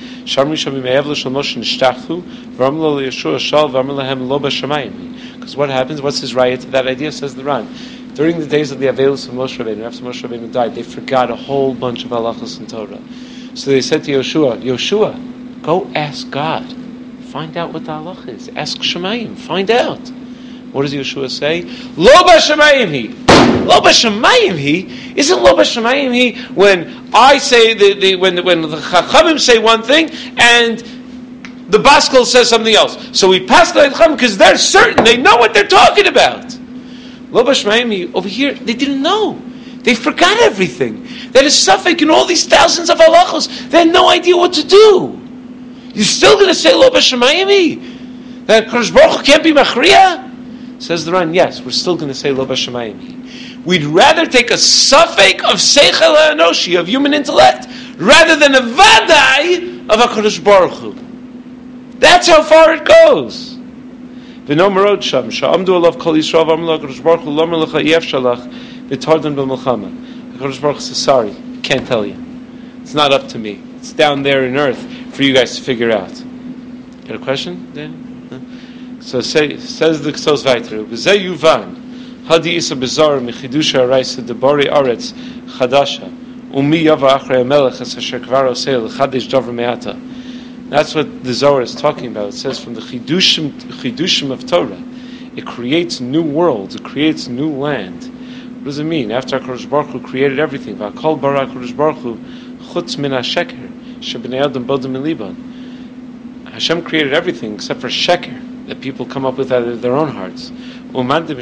Because what happens? What's his raya to that idea? Says the Ran. During the days of the Avelus of Moshe Rabbeinu, after Moshe Rabbeinu died, they forgot a whole bunch of halachos in Torah. So they said to Yoshua, Yoshua, go ask God. Find out what the halach is. Ask Shemayim. Find out. What does Yeshua say? Lo b'shamayim hi. Lo b'shamayim hi. Isn't lo b'shamayim hi when I say the, the when when the Chachamim say one thing and the Baskal says something else. So we pass the Chachamim because they're certain they know what they're talking about. Lo b'shamayim hi. Over here they didn't know. They forgot everything. That is suffix in all these thousands of halachos. They had no idea what to do. You're still going to say lo b'shamayim hi? That Kodesh Baruch Hu can't be machriya? Says the Ran, yes, we're still going to say Lo B'Shamayim. We'd rather take a suffix of Seichel HaEnoshi, of human intellect, rather than a Vadai of HaKadosh Baruch Hu. That's how far it goes. V'no merod sham, sha'amdu alav kol Yisrael, v'amru HaKadosh Baruch Hu, lomer lecha yef shalach, v'tardan b'melchama. HaKadosh Baruch Hu says, sorry, can't tell you. It's not up to me. It's down there in earth for you guys to figure out. Got a question, Dan? So say, says the Ksos Vaiter, V'zeh yuvan, hadi isa bezar mechidusha araisa debari aretz chadasha, umi yava achrei hamelech es asher kvar oseh l'chadesh davar me'ata. That's what the Zohar is talking about. It says from the chidushim, chidushim of Torah, it creates new worlds, it creates new land. What does it mean? After HaKadosh Baruch Hu created everything, v'akol bara HaKadosh Baruch Hu chutz min ha-sheker, shebnei adam bodem in liban. Hashem created everything except for sheker, that people come up with out of their own hearts. Whatever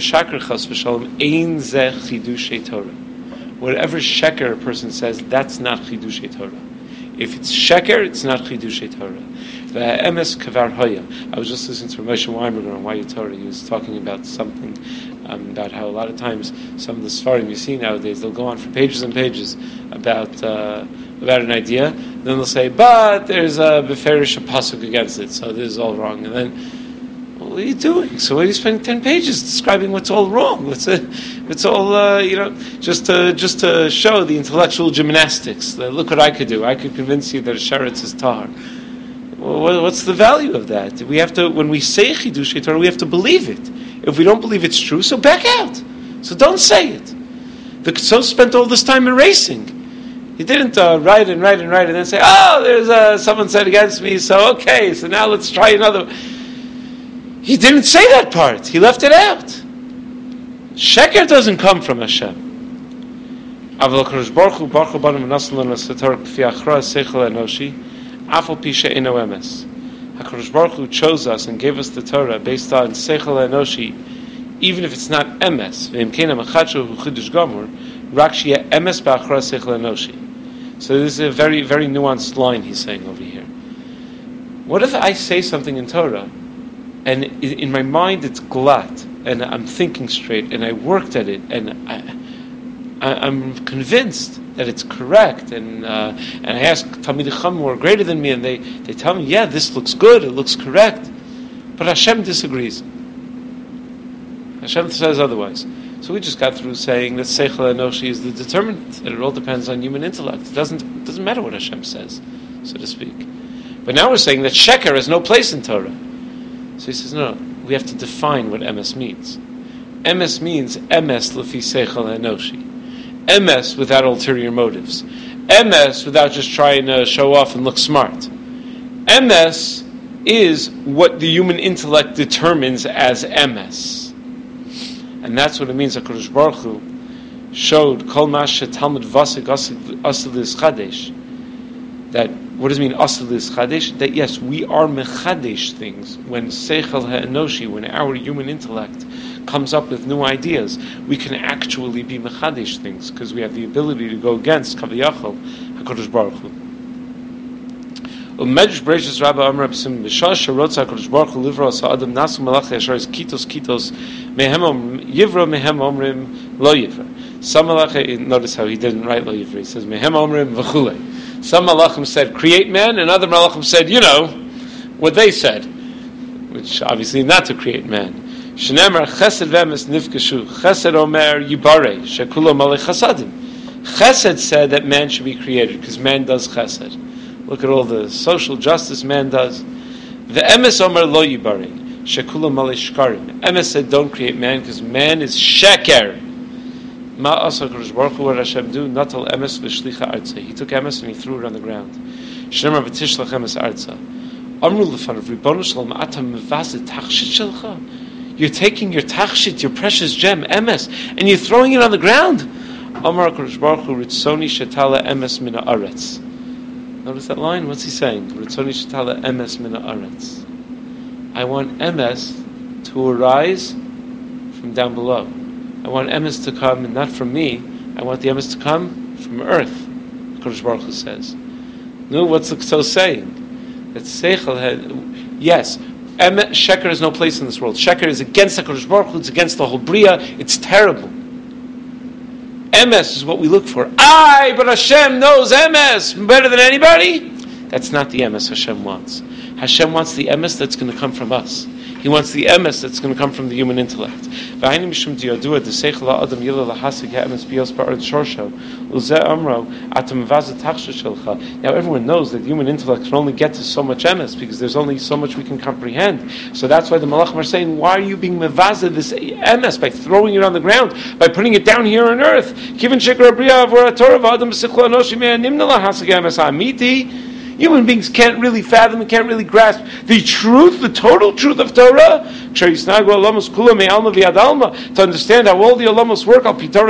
sheker a person says, that's not chidushay Torah. If it's sheker, it's not chidushay Torah. I was just listening to Moshe Weinberger on Why Torah. He was talking about something um, about how a lot of times some of the Sfarim you see nowadays, they'll go on for pages and pages about uh, about an idea. Then they'll say, but there's a beferish pasuk against it, so this is all wrong. And then, well, what are you doing? So why are you spending ten pages describing what's all wrong? What's it? It's all uh, you know, just to just to show the intellectual gymnastics. That, look what I could do. I could convince you that a sheretz is tar. Well, what's the value of that? We have to, when we say chidushei Torah, we have to believe it. If we don't believe it's true, so back out. So don't say it. The Ktsos spent all this time erasing. He didn't uh, write and write and write and then say, oh, there's uh, someone said against me, so okay, so now let's try another. He didn't say that part. He left it out. Sheker doesn't come from Hashem. Aval HaKadosh Baruch Hu Baruch Hu Banu V'nasan Lanu Satorah K'fi Achra Seichel Enoshi Afal Pi She'eino Emes. HaKadosh Baruch Hu chose us and gave us the Torah based on Seichel Enoshi, even if it's not emes. V'im keina mechadshu hu chidush gamur, rak sheyeh emes ba'achra seichel enoshi. So this is a very, very nuanced line he's saying over here. What if I say something in Torah, and in my mind it's glatt, and I'm thinking straight, and I worked at it, and I, I, I'm convinced that it's correct, and uh, and I ask Talmidei Chacham who are greater than me, and they, they tell me, yeah, this looks good, it looks correct, but Hashem disagrees. Hashem says otherwise. So we just got through saying that Seichel Enoshi is the determinant, that it all depends on human intellect. It doesn't, it doesn't matter what Hashem says, so to speak. But now we're saying that Sheker has no place in Torah. So he says, no, we have to define what emes means. Emes means emes lefi Seichel Enoshi. Emes without ulterior motives. Emes without just trying to show off and look smart. Emes is what the human intellect determines as emes. And that's what it means that HaKadosh Baruch Hu showed Kol Masha Talmud Vasik Asilis Chadesh. That, what does it mean, Asilis Chadesh? That yes, we are mechadesh things. When Seichel HaEnoshi, when our human intellect comes up with new ideas, we can actually be mechadesh things, because we have the ability to go against Kaviyachol HaKadosh Baruch Hu. Umedrash Bereshis Rabba Amar B'sim B'shah Sharotza HaKadosh Baruch Hu Livra Sa'adam Nasu Malach Yasharis Kitos Kitos Mehem Yivra Mehem Omrim Lo Yivra. Some Malach, notice how he didn't write Lo Yivra. He says Mehem Omrim V'chulei. Some Malachim said create man, and other Malachim said, you know, what they said, which obviously not to create man. Shneimar Chesed V'emes Nifkeshu. Chesed Omer Yibare Shekulo Malach Chasadim. Chesed said that man should be created because man does Chesed. Look at all the social justice man does. The emes omer lo yibaring shekula malei shkarim. Emes said, don't create man because man is sheker. Ma asa HaKadosh Baruch Hu, what Hashem do? Natal emes v'shlicha arza. He took emes and he threw it on the ground. Shemar v'tishlach emes arza. Amru lefanav Ribono Shalom ata mevazeh tachshit shelcha. You're taking your tachshit, your precious gem, emes, and you're throwing it on the ground. Amar HaKadosh Baruch Hu ritzoni shetala emes min haaretz. Notice that line? What's he saying? Ritzoni shetala emes min haaretz. I want emes to arise from down below. I want emes to come, not from me. I want the emes to come from earth. HaKadosh Baruch Hu says. No, what's the Ktsos saying? That Seichel had, yes, emes, Sheker has no place in this world. Sheker is against HaKadosh Baruch Hu. It's against the whole Bria. It's terrible. Emes is what we look for. Aye, but Hashem knows emes better than anybody. That's not the emes Hashem wants. Hashem wants the emes that's going to come from us. He wants the emes that's going to come from the human intellect. Now everyone knows that the human intellect can only get to so much emes because there's only so much we can comprehend. So that's why the Malachim are saying, why are you being mevazeh this emes by throwing it on the ground, by putting it down here on earth? Human beings can't really fathom and can't really grasp the truth, the total truth of Torah. To understand how all the Olamos work,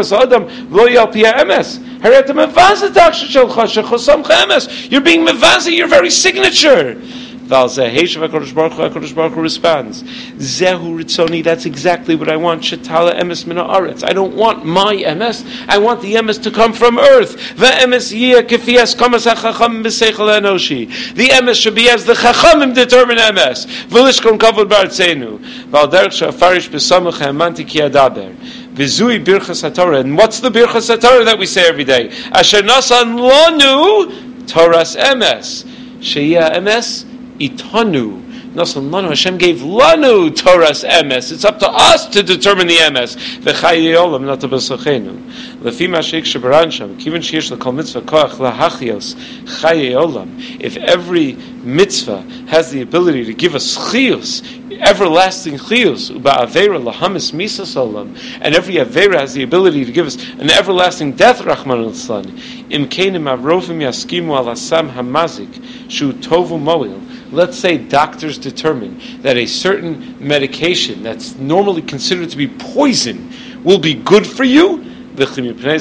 you're being mevazi, your very signature. HaKadosh Baruch Hu responds, Zehu Ritzoni, that's exactly what I want. Shetala emes min haaretz. I don't want my emes. I want the emes to come from earth. Ve'emes yiyeh kefi haskamas hachachamim b'seichel enoshi. The emes should be as the chachamim determine emes. V'lishkon kavod b'artzeinu. V'al derech she'afarish b'samuch ha'emanti ki adaber. V'zui birchas haTorah. And what's the birchas haTorah that we say every day? Asher nasan lanu Toras emes. Sheya emes itanu. Nasan lanu. Hashem gave lanu Toras emes. It's up to us to determine the emes. V'chaye olam nata b'sochenu. Lefi mashik shebaran sham. Kiven sheyesh l'kol mitzvah koach lahachios chaye olam. If every mitzvah has the ability to give us chiyus, everlasting chiyus, uba avera lahamis misas olam, and every avera has the ability to give us an everlasting death, Rahman al-Islan. Im keinim avrofim yaskimu al asam hamazik shu tovu moil. Let's say doctors determine that a certain medication that's normally considered to be poison will be good for you. What? Do you think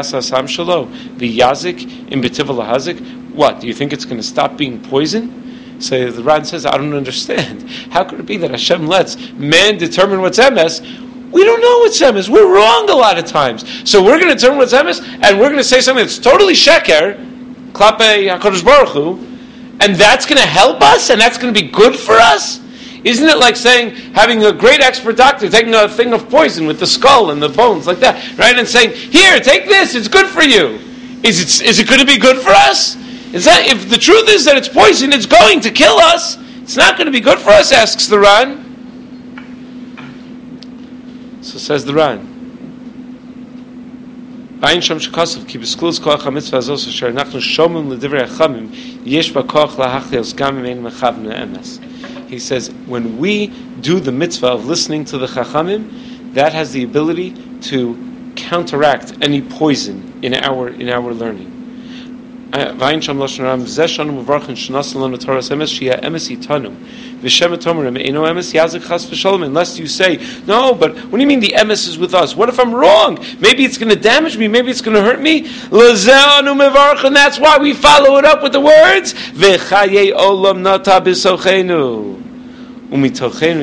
it's going to stop being poison? So the Ran says, I don't understand. How could it be that Hashem lets man determine what's emes? We don't know what's emes. We're wrong a lot of times. So we're going to determine what's emes, and we're going to say something that's totally sheker, klape HaKadosh Baruch Hu, and that's going to help us, and that's going to be good for us? Isn't it like saying, having a great expert doctor taking a thing of poison with the skull and the bones like that, right? And saying, here, take this, it's good for you. Is it, is it going to be good for us? Is that, if the truth is that it's poison, it's going to kill us, it's not going to be good for us, asks the Ran. So says the Ran. He says, when we do the mitzvah of listening to the Chachamim, that has the ability to counteract any poison in our in our learning. Unless you say, no, but what do you mean the emes is with us? What if I'm wrong? Maybe it's going to damage me, maybe it's going to hurt me. And that's why we follow it up with the words, from us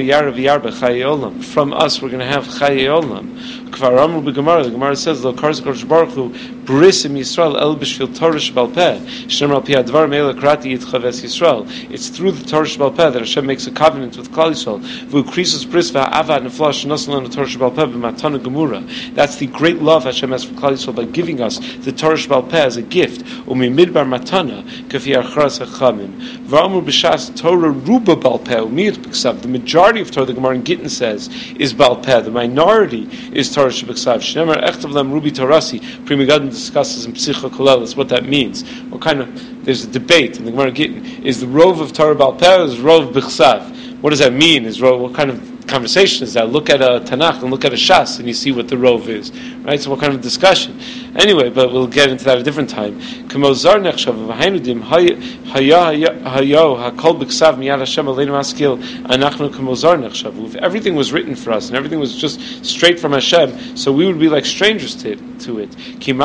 we're going to have chaye olam. The Gemara says, "Lo karz Kodesh Baruch Hu brisim Yisrael el b'shvil Torah shebal peh." Shneimar al pi hadvar me'ela krati yitchaves Yisrael. It's through the Torah shebal peh that Hashem makes a covenant with Klal Yisrael. V'ukrisus bris v'ha'ava nefla shenosan lanu Torah shebal peh b'matana gemura. That's the great love Hashem has for Klal Yisrael by giving us the Torah shebal peh as a gift. Umi midbar matana kafi achras hachamim. V'amur b'shas Torah ruba bal peh umiyut b'ksav. The majority of Torah, the Gemara in Gittin says, is bal peh. The minority is Torah sheb'ksav. Shneimar echtav lam rubi torasi. Pri Megadim discusses in Psicha Kolelis what that means. What kind of, there's a debate in the Gemara Gittin. Is the rov of Torah bal peh or is rov b'ksav? What does that mean? Is rov, what kind of conversation is that? Look at a Tanakh and look at a Shas and you see what the rov is. Right? So what kind of discussion? Anyway, but we'll get into that at a different time. If everything was written for us and everything was just straight from Hashem, so we would be like strangers to, to it.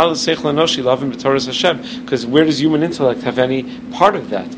Because where does human intellect have any part of that?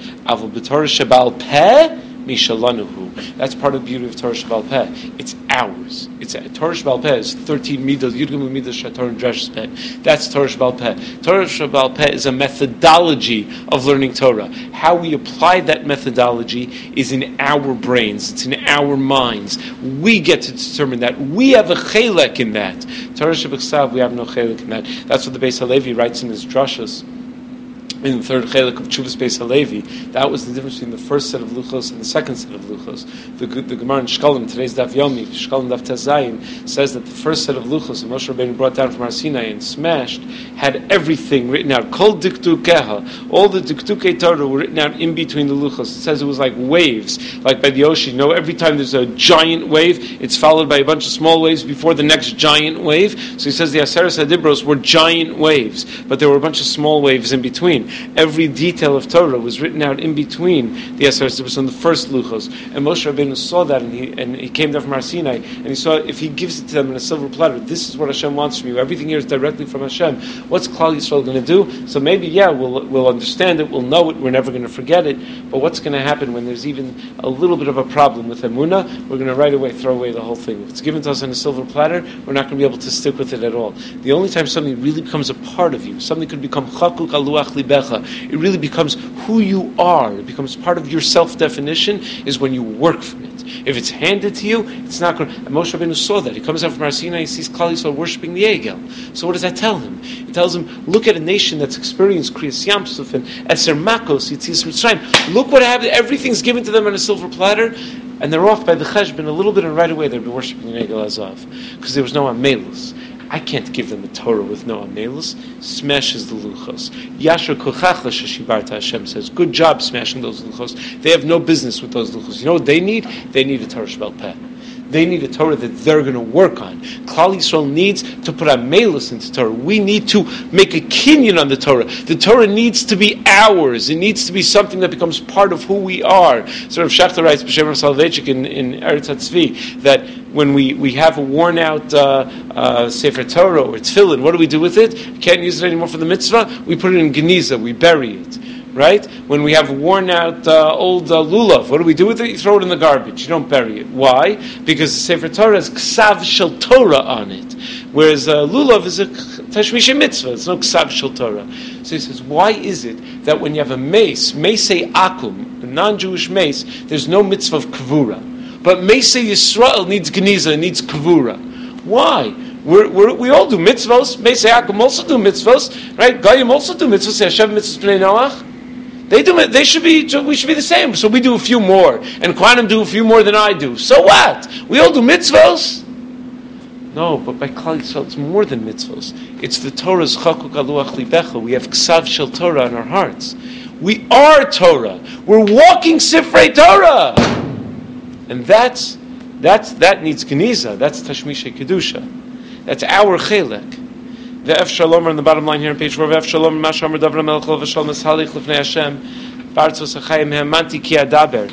That's part of the beauty of Torah Shebal Peh. It's ours. It's Torah Shebal Peh is thirteen midos. Yudgim midos shator and dresh peh. That's Torah Shebal Peh. Torah Shebal Peh is a methodology of learning Torah. How we apply that methodology is in our brains. It's in our minds. We get to determine that. We have a chelek in that. Torah Shebal we have no chelek in that. That's what the Beis Halevi writes in his drashas. In the third chelik of Tshuvas Beis Halevi, that was the difference between the first set of luchos and the second set of luchos. The, the Gemara in Shkalim, today's Daf Yomi, Shkalim Daf Tezayin, says that the first set of luchos that Moshe Rabbeinu brought down from Har Sinai and smashed had everything written out. Kol diktukeha, all the diktukei Torah were written out in between the luchos. It says it was like waves, like by the ocean. You know, every time there's a giant wave, it's followed by a bunch of small waves before the next giant wave. So he says the Aseres HaDibros were giant waves, but there were a bunch of small waves in between. Every detail of Torah was written out in between the Aseres HaDibros on the first luchos. And Moshe Rabbeinu saw that, and he and he came down from Har Sinai, and he saw if he gives it to them in a silver platter, this is what Hashem wants from you. Everything here is directly from Hashem. What's Klal Yisrael going to do? So maybe, yeah, we'll we'll understand it, we'll know it, we're never going to forget it. But what's going to happen when there's even a little bit of a problem with Emunah? We're going to right away throw away the whole thing. If it's given to us in a silver platter, we're not going to be able to stick with it at all. The only time something really becomes a part of you, something could become chakuk aluach libecha, It really becomes who you are. It becomes part of your self-definition is when you work for it. If it's handed to you, it's not going to... Moshe Rabbeinu saw that. He comes out from Har Sinai, he sees Klal Yisrael worshipping the Egel. So what does that tell him? It tells him, look at a nation that's experienced Kriyas Yamsuf and Eser Makos, Yitzias Mitzrayim. Look what happened. Everything's given to them on a silver platter, and they're off by the Cheshbon a little bit, and right away they'll be worshipping the Egel Azav. Because there was no Amelus. I can't give them a Torah with no Amelus. Smashes the Luchos. Yasher Kochach L'Sheshibarta, Hashem says. Good job smashing those Luchos. They have no business with those Luchos. You know what they need? They need a Torah Shebal Peh. They need a Torah that they're going to work on. Klal Yisrael needs to put a melus into Torah. We need to make a kinyan on the Torah. The Torah needs to be ours. It needs to be something that becomes part of who we are. Sort of Shachter writes, B'Shem Rav Soloveitchik in, in Eretz HaTzvi, that when we, we have a worn out uh, uh, Sefer Torah or Tefillin, what do we do with it? We can't use it anymore for the mitzvah. We put it in Geniza. We bury it. Right? When we have worn out uh, old uh, lulav, what do we do with it? You throw it in the garbage. You don't bury it. Why? Because the Sefer Torah has ksav shel Torah on it. Whereas uh, lulav is a tashmish mitzvah. It's no ksav shel Torah. So he says, why is it that when you have a mace, mesei akum, a non-Jewish mace, there's no mitzvah of kavura. But mesei Yisrael needs geniza, needs kavura. Why? We're, we're, we all do mitzvahs. Mesei akum also do mitzvahs. Right? Goyim also do mitzvahs. Hashem mitzvahs b'nei Noach. They do. They should be. We should be the same. So we do a few more, and Kohanim do a few more than I do. So what? We all do mitzvos. No, but by Klal Yisrael, it's more than mitzvos. It's the Torah's chakuk aluach libecha. We have ksav shel Torah in our hearts. We are Torah. We're walking Sifrei Torah, and that's that's that needs geniza. That's tashmisha kedusha. That's our chelek. Ve'ef shalom on the bottom line here on page four. Ve'ef shalom masham David Melech Lo v'shalom eshalich lefnei Hashem b'artzos hachayim he'amanti ki adaber.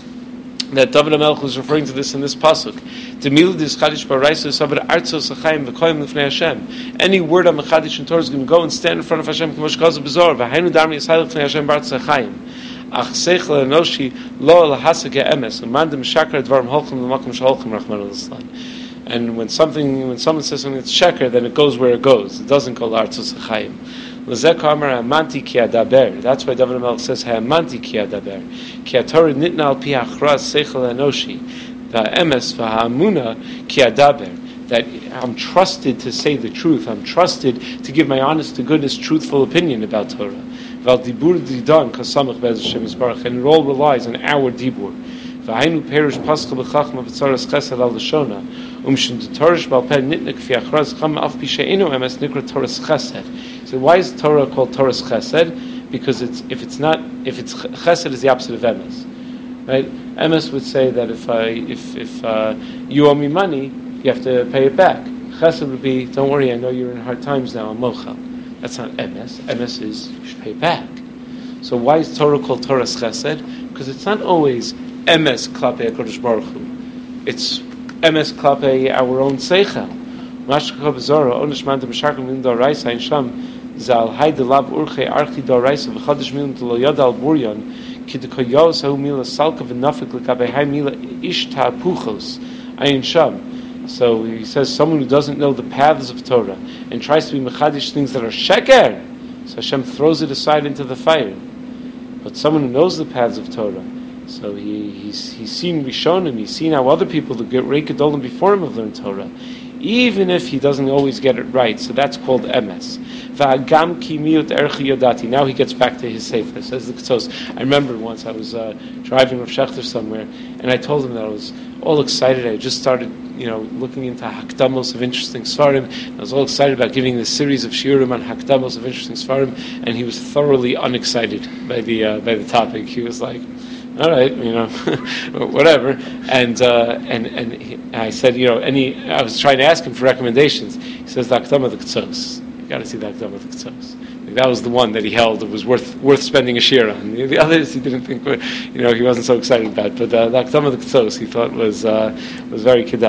That David Melech was referring to this in this pasuk. Demil dis chadish b'raisa saber artzos hachayim v'koyim lefnei Hashem. Any word on mechadish and Torah is going to go and stand in front of Hashem k'mosh kazu b'zor v'hainu darmi eshalich lefnei Hashem b'artzos hachayim. Ach seichel enoshi lo lahasa ge'emes u'mandim shakar dvarim holchem l'makom shalchem rachman al-islan. And when something, when someone says something that's sheker, then it goes where it goes. It doesn't go l'artzos hachayim. L'zeh k'amar ha'amanti ki adaber. That's why David HaMelech says ha'amanti ki adaber. Ki ha'torah nitna al pi ha'chraz seichel enoshi va'emes va'ha'amuna ki adaber. That I'm trusted to say the truth. I'm trusted to give my honest to goodness, truthful opinion about Torah. Val dibur didan kasamach be'ez Hashem yisbarach. And it all relies on our dibur. V'hainu perish paschal b'chachma v'tzaras chesed al l'shona. Um shin Torah bal pen nitnik fi achraz cham af pisheinu emes nikra Torah chesed. So why is Torah called Torah chesed? Because it's if it's not if it's chesed is the opposite of emes, right? Emes would say that if I if if uh, you owe me money, you have to pay it back. Chesed would be, don't worry, I know you're in hard times now. I'm mochel. That's not emes. Emes is you should pay back. So why is Torah called Torah chesed? Because it's not always emes klape HaKadosh Baruch Hu. It's emes klape our own seichel. Mashkach b'zora onish man d'mishakim min d'oraisa in sham zal hay de lab urche archi d'oraisa v'chadish min d'lo yad al buryan ki d'koyos ha'u mila salka v'nafik l'kabe hay mila ishta puchos ayin sham. So he says someone who doesn't know the paths of Torah and tries to be mechadish things that are sheker, so Hashem throws it aside into the fire. But someone who knows the paths of Torah, so he, he's he's seen Rishonim, he's seen how other people that get Rei Gedolim before him have learned Torah, even if he doesn't always get it right. So that's called emes. Va'agam ki miut erchi yodati. Now he gets back to his sefer. Says the Ketzos. I remember once I was uh, driving with Shechter somewhere, and I told him that I was all excited. I just started, you know, looking into Hakdamos of interesting Svarim. I was all excited about giving this series of shiurim on Hakdamos of interesting Svarim, and he was thoroughly unexcited by the uh, by the topic. He was like, all right, you know, whatever. And uh, and and he, I said, you know, any. I was trying to ask him for recommendations. He says the Hakdama of the Ketzos. You got to see the Hakdama of the Ketzos. That was the one that he held. It was worth worth spending a shir on. The, the others he didn't think, were, you know, he wasn't so excited about. But uh, the Hakdama of the Ketzos he thought was uh, was very kedai.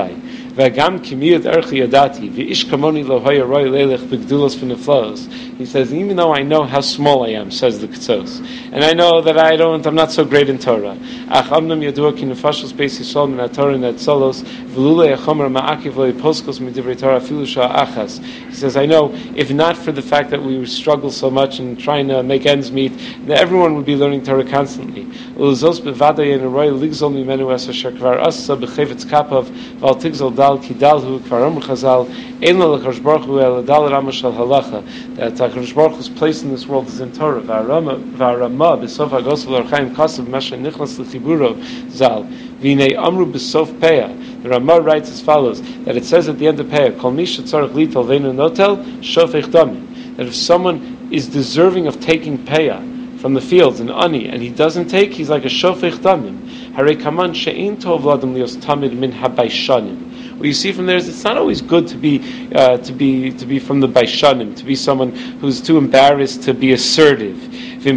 V'agam kimiyat erchi yadati v'ish kamoni lo haya roy leilech b'gdulos v'neflos. He says, even though I know how small I am, says the Ketzos, and I know that I don't, I'm not so great in Torah. Ach amnam yadua ki nefashos beis Yisrael min haTorah netzolos v'lulei achomer ma'akiv lo yiposkos midivrei Torah afilu sha'achas. He says, I know if not for the fact that we struggle so much in trying to make ends meet, that everyone would be learning Torah constantly. Ulzos bevadai and roy ligzol mimenu es asher kvar asa b'chevetz kapav val tigzol dal ki dalhu kvar amr chazal ein lo l'kadosh baruch hu el dal rama shel halacha. That HaKadosh Baruch Hu's place in this world is in Torah. V'arama b'sof ha'gos v'l'archaim kasav mesha nichnas l'chiburo zal v'nei amru b'sof peah. The Ramah writes as follows, that it says at the end of peah, kol mi shetzarech litel ve'nu notel shofech dami. That if someone is deserving of taking peah from the fields and ani, and he doesn't take, he's like a shofech damim. Harei kaman she'ein tov l'adam lios tamid min ha'baishanim. What you see from there is it's not always good to be uh, to be to be from the baishanim, to be someone who's too embarrassed to be assertive. So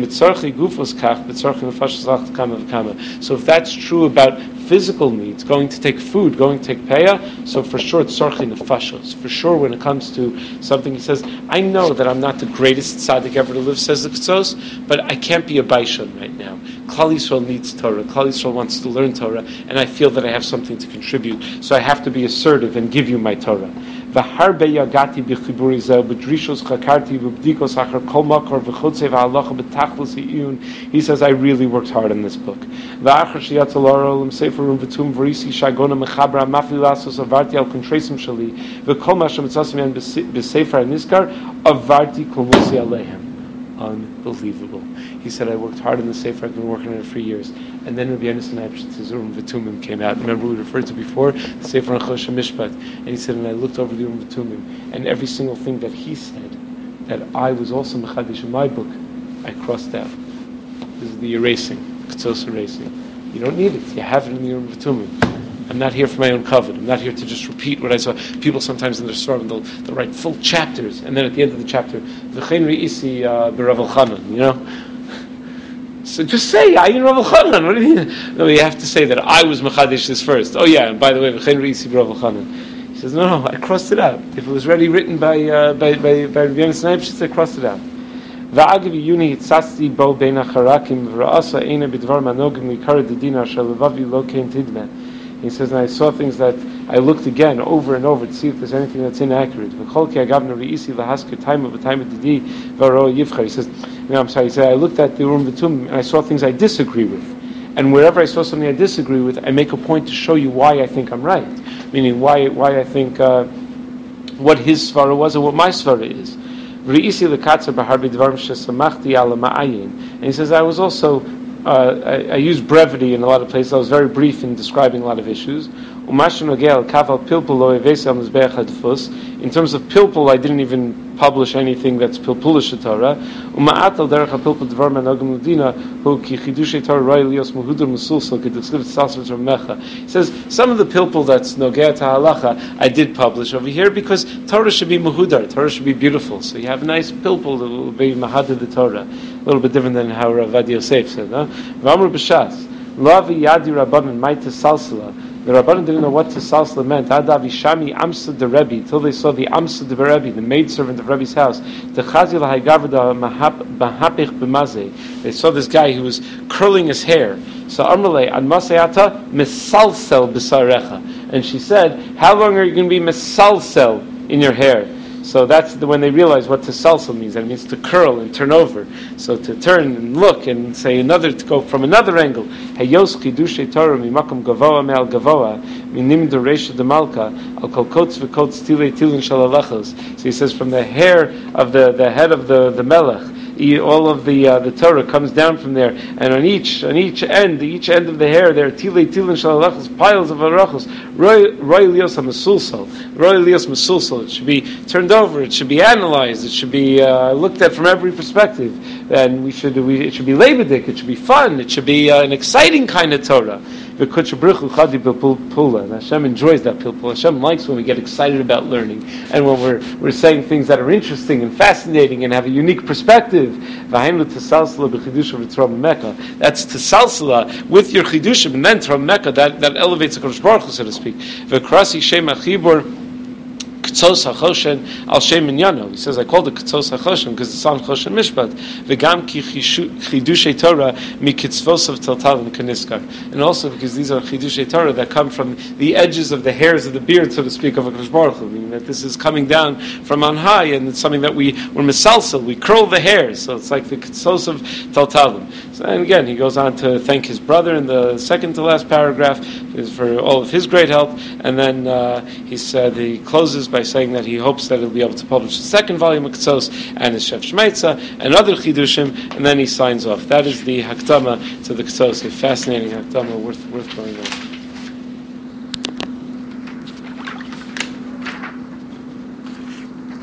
if that's true about physical needs, going to take food, going to take payah, so for sure it's tzarchi nefashos. For sure when it comes to something, he says, I know that I'm not the greatest tzaddik ever to live, says the Ketzos, but I can't be a baishan right now. Klal Yisrael needs Torah. Klal Yisrael wants to learn Torah, and I feel that I have something to contribute, so I have to be assertive and give you my Torah. V'harbe yagati b'chiburi zeh b'drishos chakarti v'bdikos achar kol makor v'chotzev ha'alacha b'tachlis ha'iyun. He says, I really worked hard on this book. V'achar sheyatz l'oral seferum v'tum v'risi shagona mechabra mafli lasos avarti al kontresim shali v'kol ma shemitzasim yan b'sefer ha'nizkar avarti kol musi alehem. Unbelievable. He said, I worked hard on the Sefer, I've been working on it for years. And then Rabbi Yonasan Eibshitz's Urim V'Tumim came out. Remember we referred to before, the Sefer on Choshen Mishpat. And he said, and I looked over the Urim V'Tumim, and every single thing that he said, that I was also Mechadish in my book, I crossed out. This is the erasing, Ketzos erasing. You don't need it. You have it in the Urim V'Tumim. I'm not here for my own covet. I'm not here to just repeat what I saw. People sometimes in their storm, they'll, they'll write full chapters, and then at the end of the chapter, V'chein re'isi b'Rav Elchanan, you know? So just say, Ayin Rav Elchanan, what do you mean? No, you have to say that I was Mechadish this first. Oh yeah, and by the way, V'chein re'isi b'Rav Elchanan. He says, no, no, I crossed it out. If it was already written by uh, by by, by Rabbi Yonasan Eibshitz, I crossed it out. V'agav yuni hitzasti bo bein acharakim v'ra'asa eina b'dvar manogim l'ikar d'dina asher levavi lo kein tidmeh. He says, and I saw things that I looked again over and over to see if there's anything that's inaccurate. He says, no, I'm sorry, he said, I looked at the Urim V'Tumim and I saw things I disagree with. And wherever I saw something I disagree with, I make a point to show you why I think I'm right. Meaning why why I think uh, what his svara was and what my svara is. And he says, I was also Uh, I, I use brevity in a lot of places. I was very brief in describing a lot of issues. In terms of pilpul, I didn't even publish anything that's pilpulish Torah. He says some of the pilpul that's nogea to halacha I did publish over here because Torah should be muhudar, Torah should be beautiful. So you have a nice pilpul that will be mahadid the Torah, a little bit different than how Rav Adi Yosef said. V'amru b'shas lavi yadi rabbanan ma'ita salsala. The Rabbanan didn't know what Tisalsla meant. Adav Ishami Amsa de Rebbe, till they saw the Amsa de Rebbe, the maidservant of Rebbe's house. The Chazil Haigavada Mahapich B'mazeh. They saw this guy who was curling his hair. So Amrle An Masayata Misalsel B'sarecha. And she said, how long are you going to be Misalsel in your hair? So that's the, when they realize what Tisalsel means. That means to curl and turn over. So to turn and look and say another, to go from another angle. Hayos Chidushay Torah mimakom gavoa me'al gavoa minim d'reisha d'malka al kol kotz v'kotz tilei tilin shalalachos. So he says from the hair of the, the head of the, the melech, all of the uh, the Torah comes down from there, and on each on each end, each end of the hair, there are tilei tilin shalalachos, piles of arachos. Roy roy lios hamasulsal, roy lios masulsal. It should be turned over. It should be analyzed. It should be uh, looked at from every perspective. And we should we it should be lebedik. It should be fun. It should be uh, an exciting kind of Torah. v'kutcha bruchu chadi pilpula. And Hashem enjoys that pilpula. Hashem likes when we get excited about learning and when we're we're saying things that are interesting and fascinating and have a unique perspective. V'hainu tesalsala b'chidusha v'tram Mecca. That's tesalsala with your chidushim and then tram Mecca. That that elevates the Kodesh Baruch Hu, so to speak. V'krasi shem achibur. K'tzos HaChoshen al Shem Minyano. He says, I called it K'tzos HaChoshen because it's on Choshen Mishpat. V'gam ki Chidushay Torah mi Kitzvosav Taltalim Kaniskar. And also because these are Chidushay Torah that come from the edges of the hairs of the beard, so to speak, of HaKadosh Baruch Hu. Meaning that this is coming down from on high, and it's something that we, we're misalsel, we curl the hairs. So it's like the Kitzvosav Taltalim. So, and again, he goes on to thank his brother in the second to last paragraph for all of his great help. And then uh, he said, he closes by saying that he hopes that he'll be able to publish the second volume of Ketzos and his Shef Shmeitza and other Chidushim, and then he signs off. That is the Hakdama to the Ketzos, a fascinating Hakdama worth worth going on.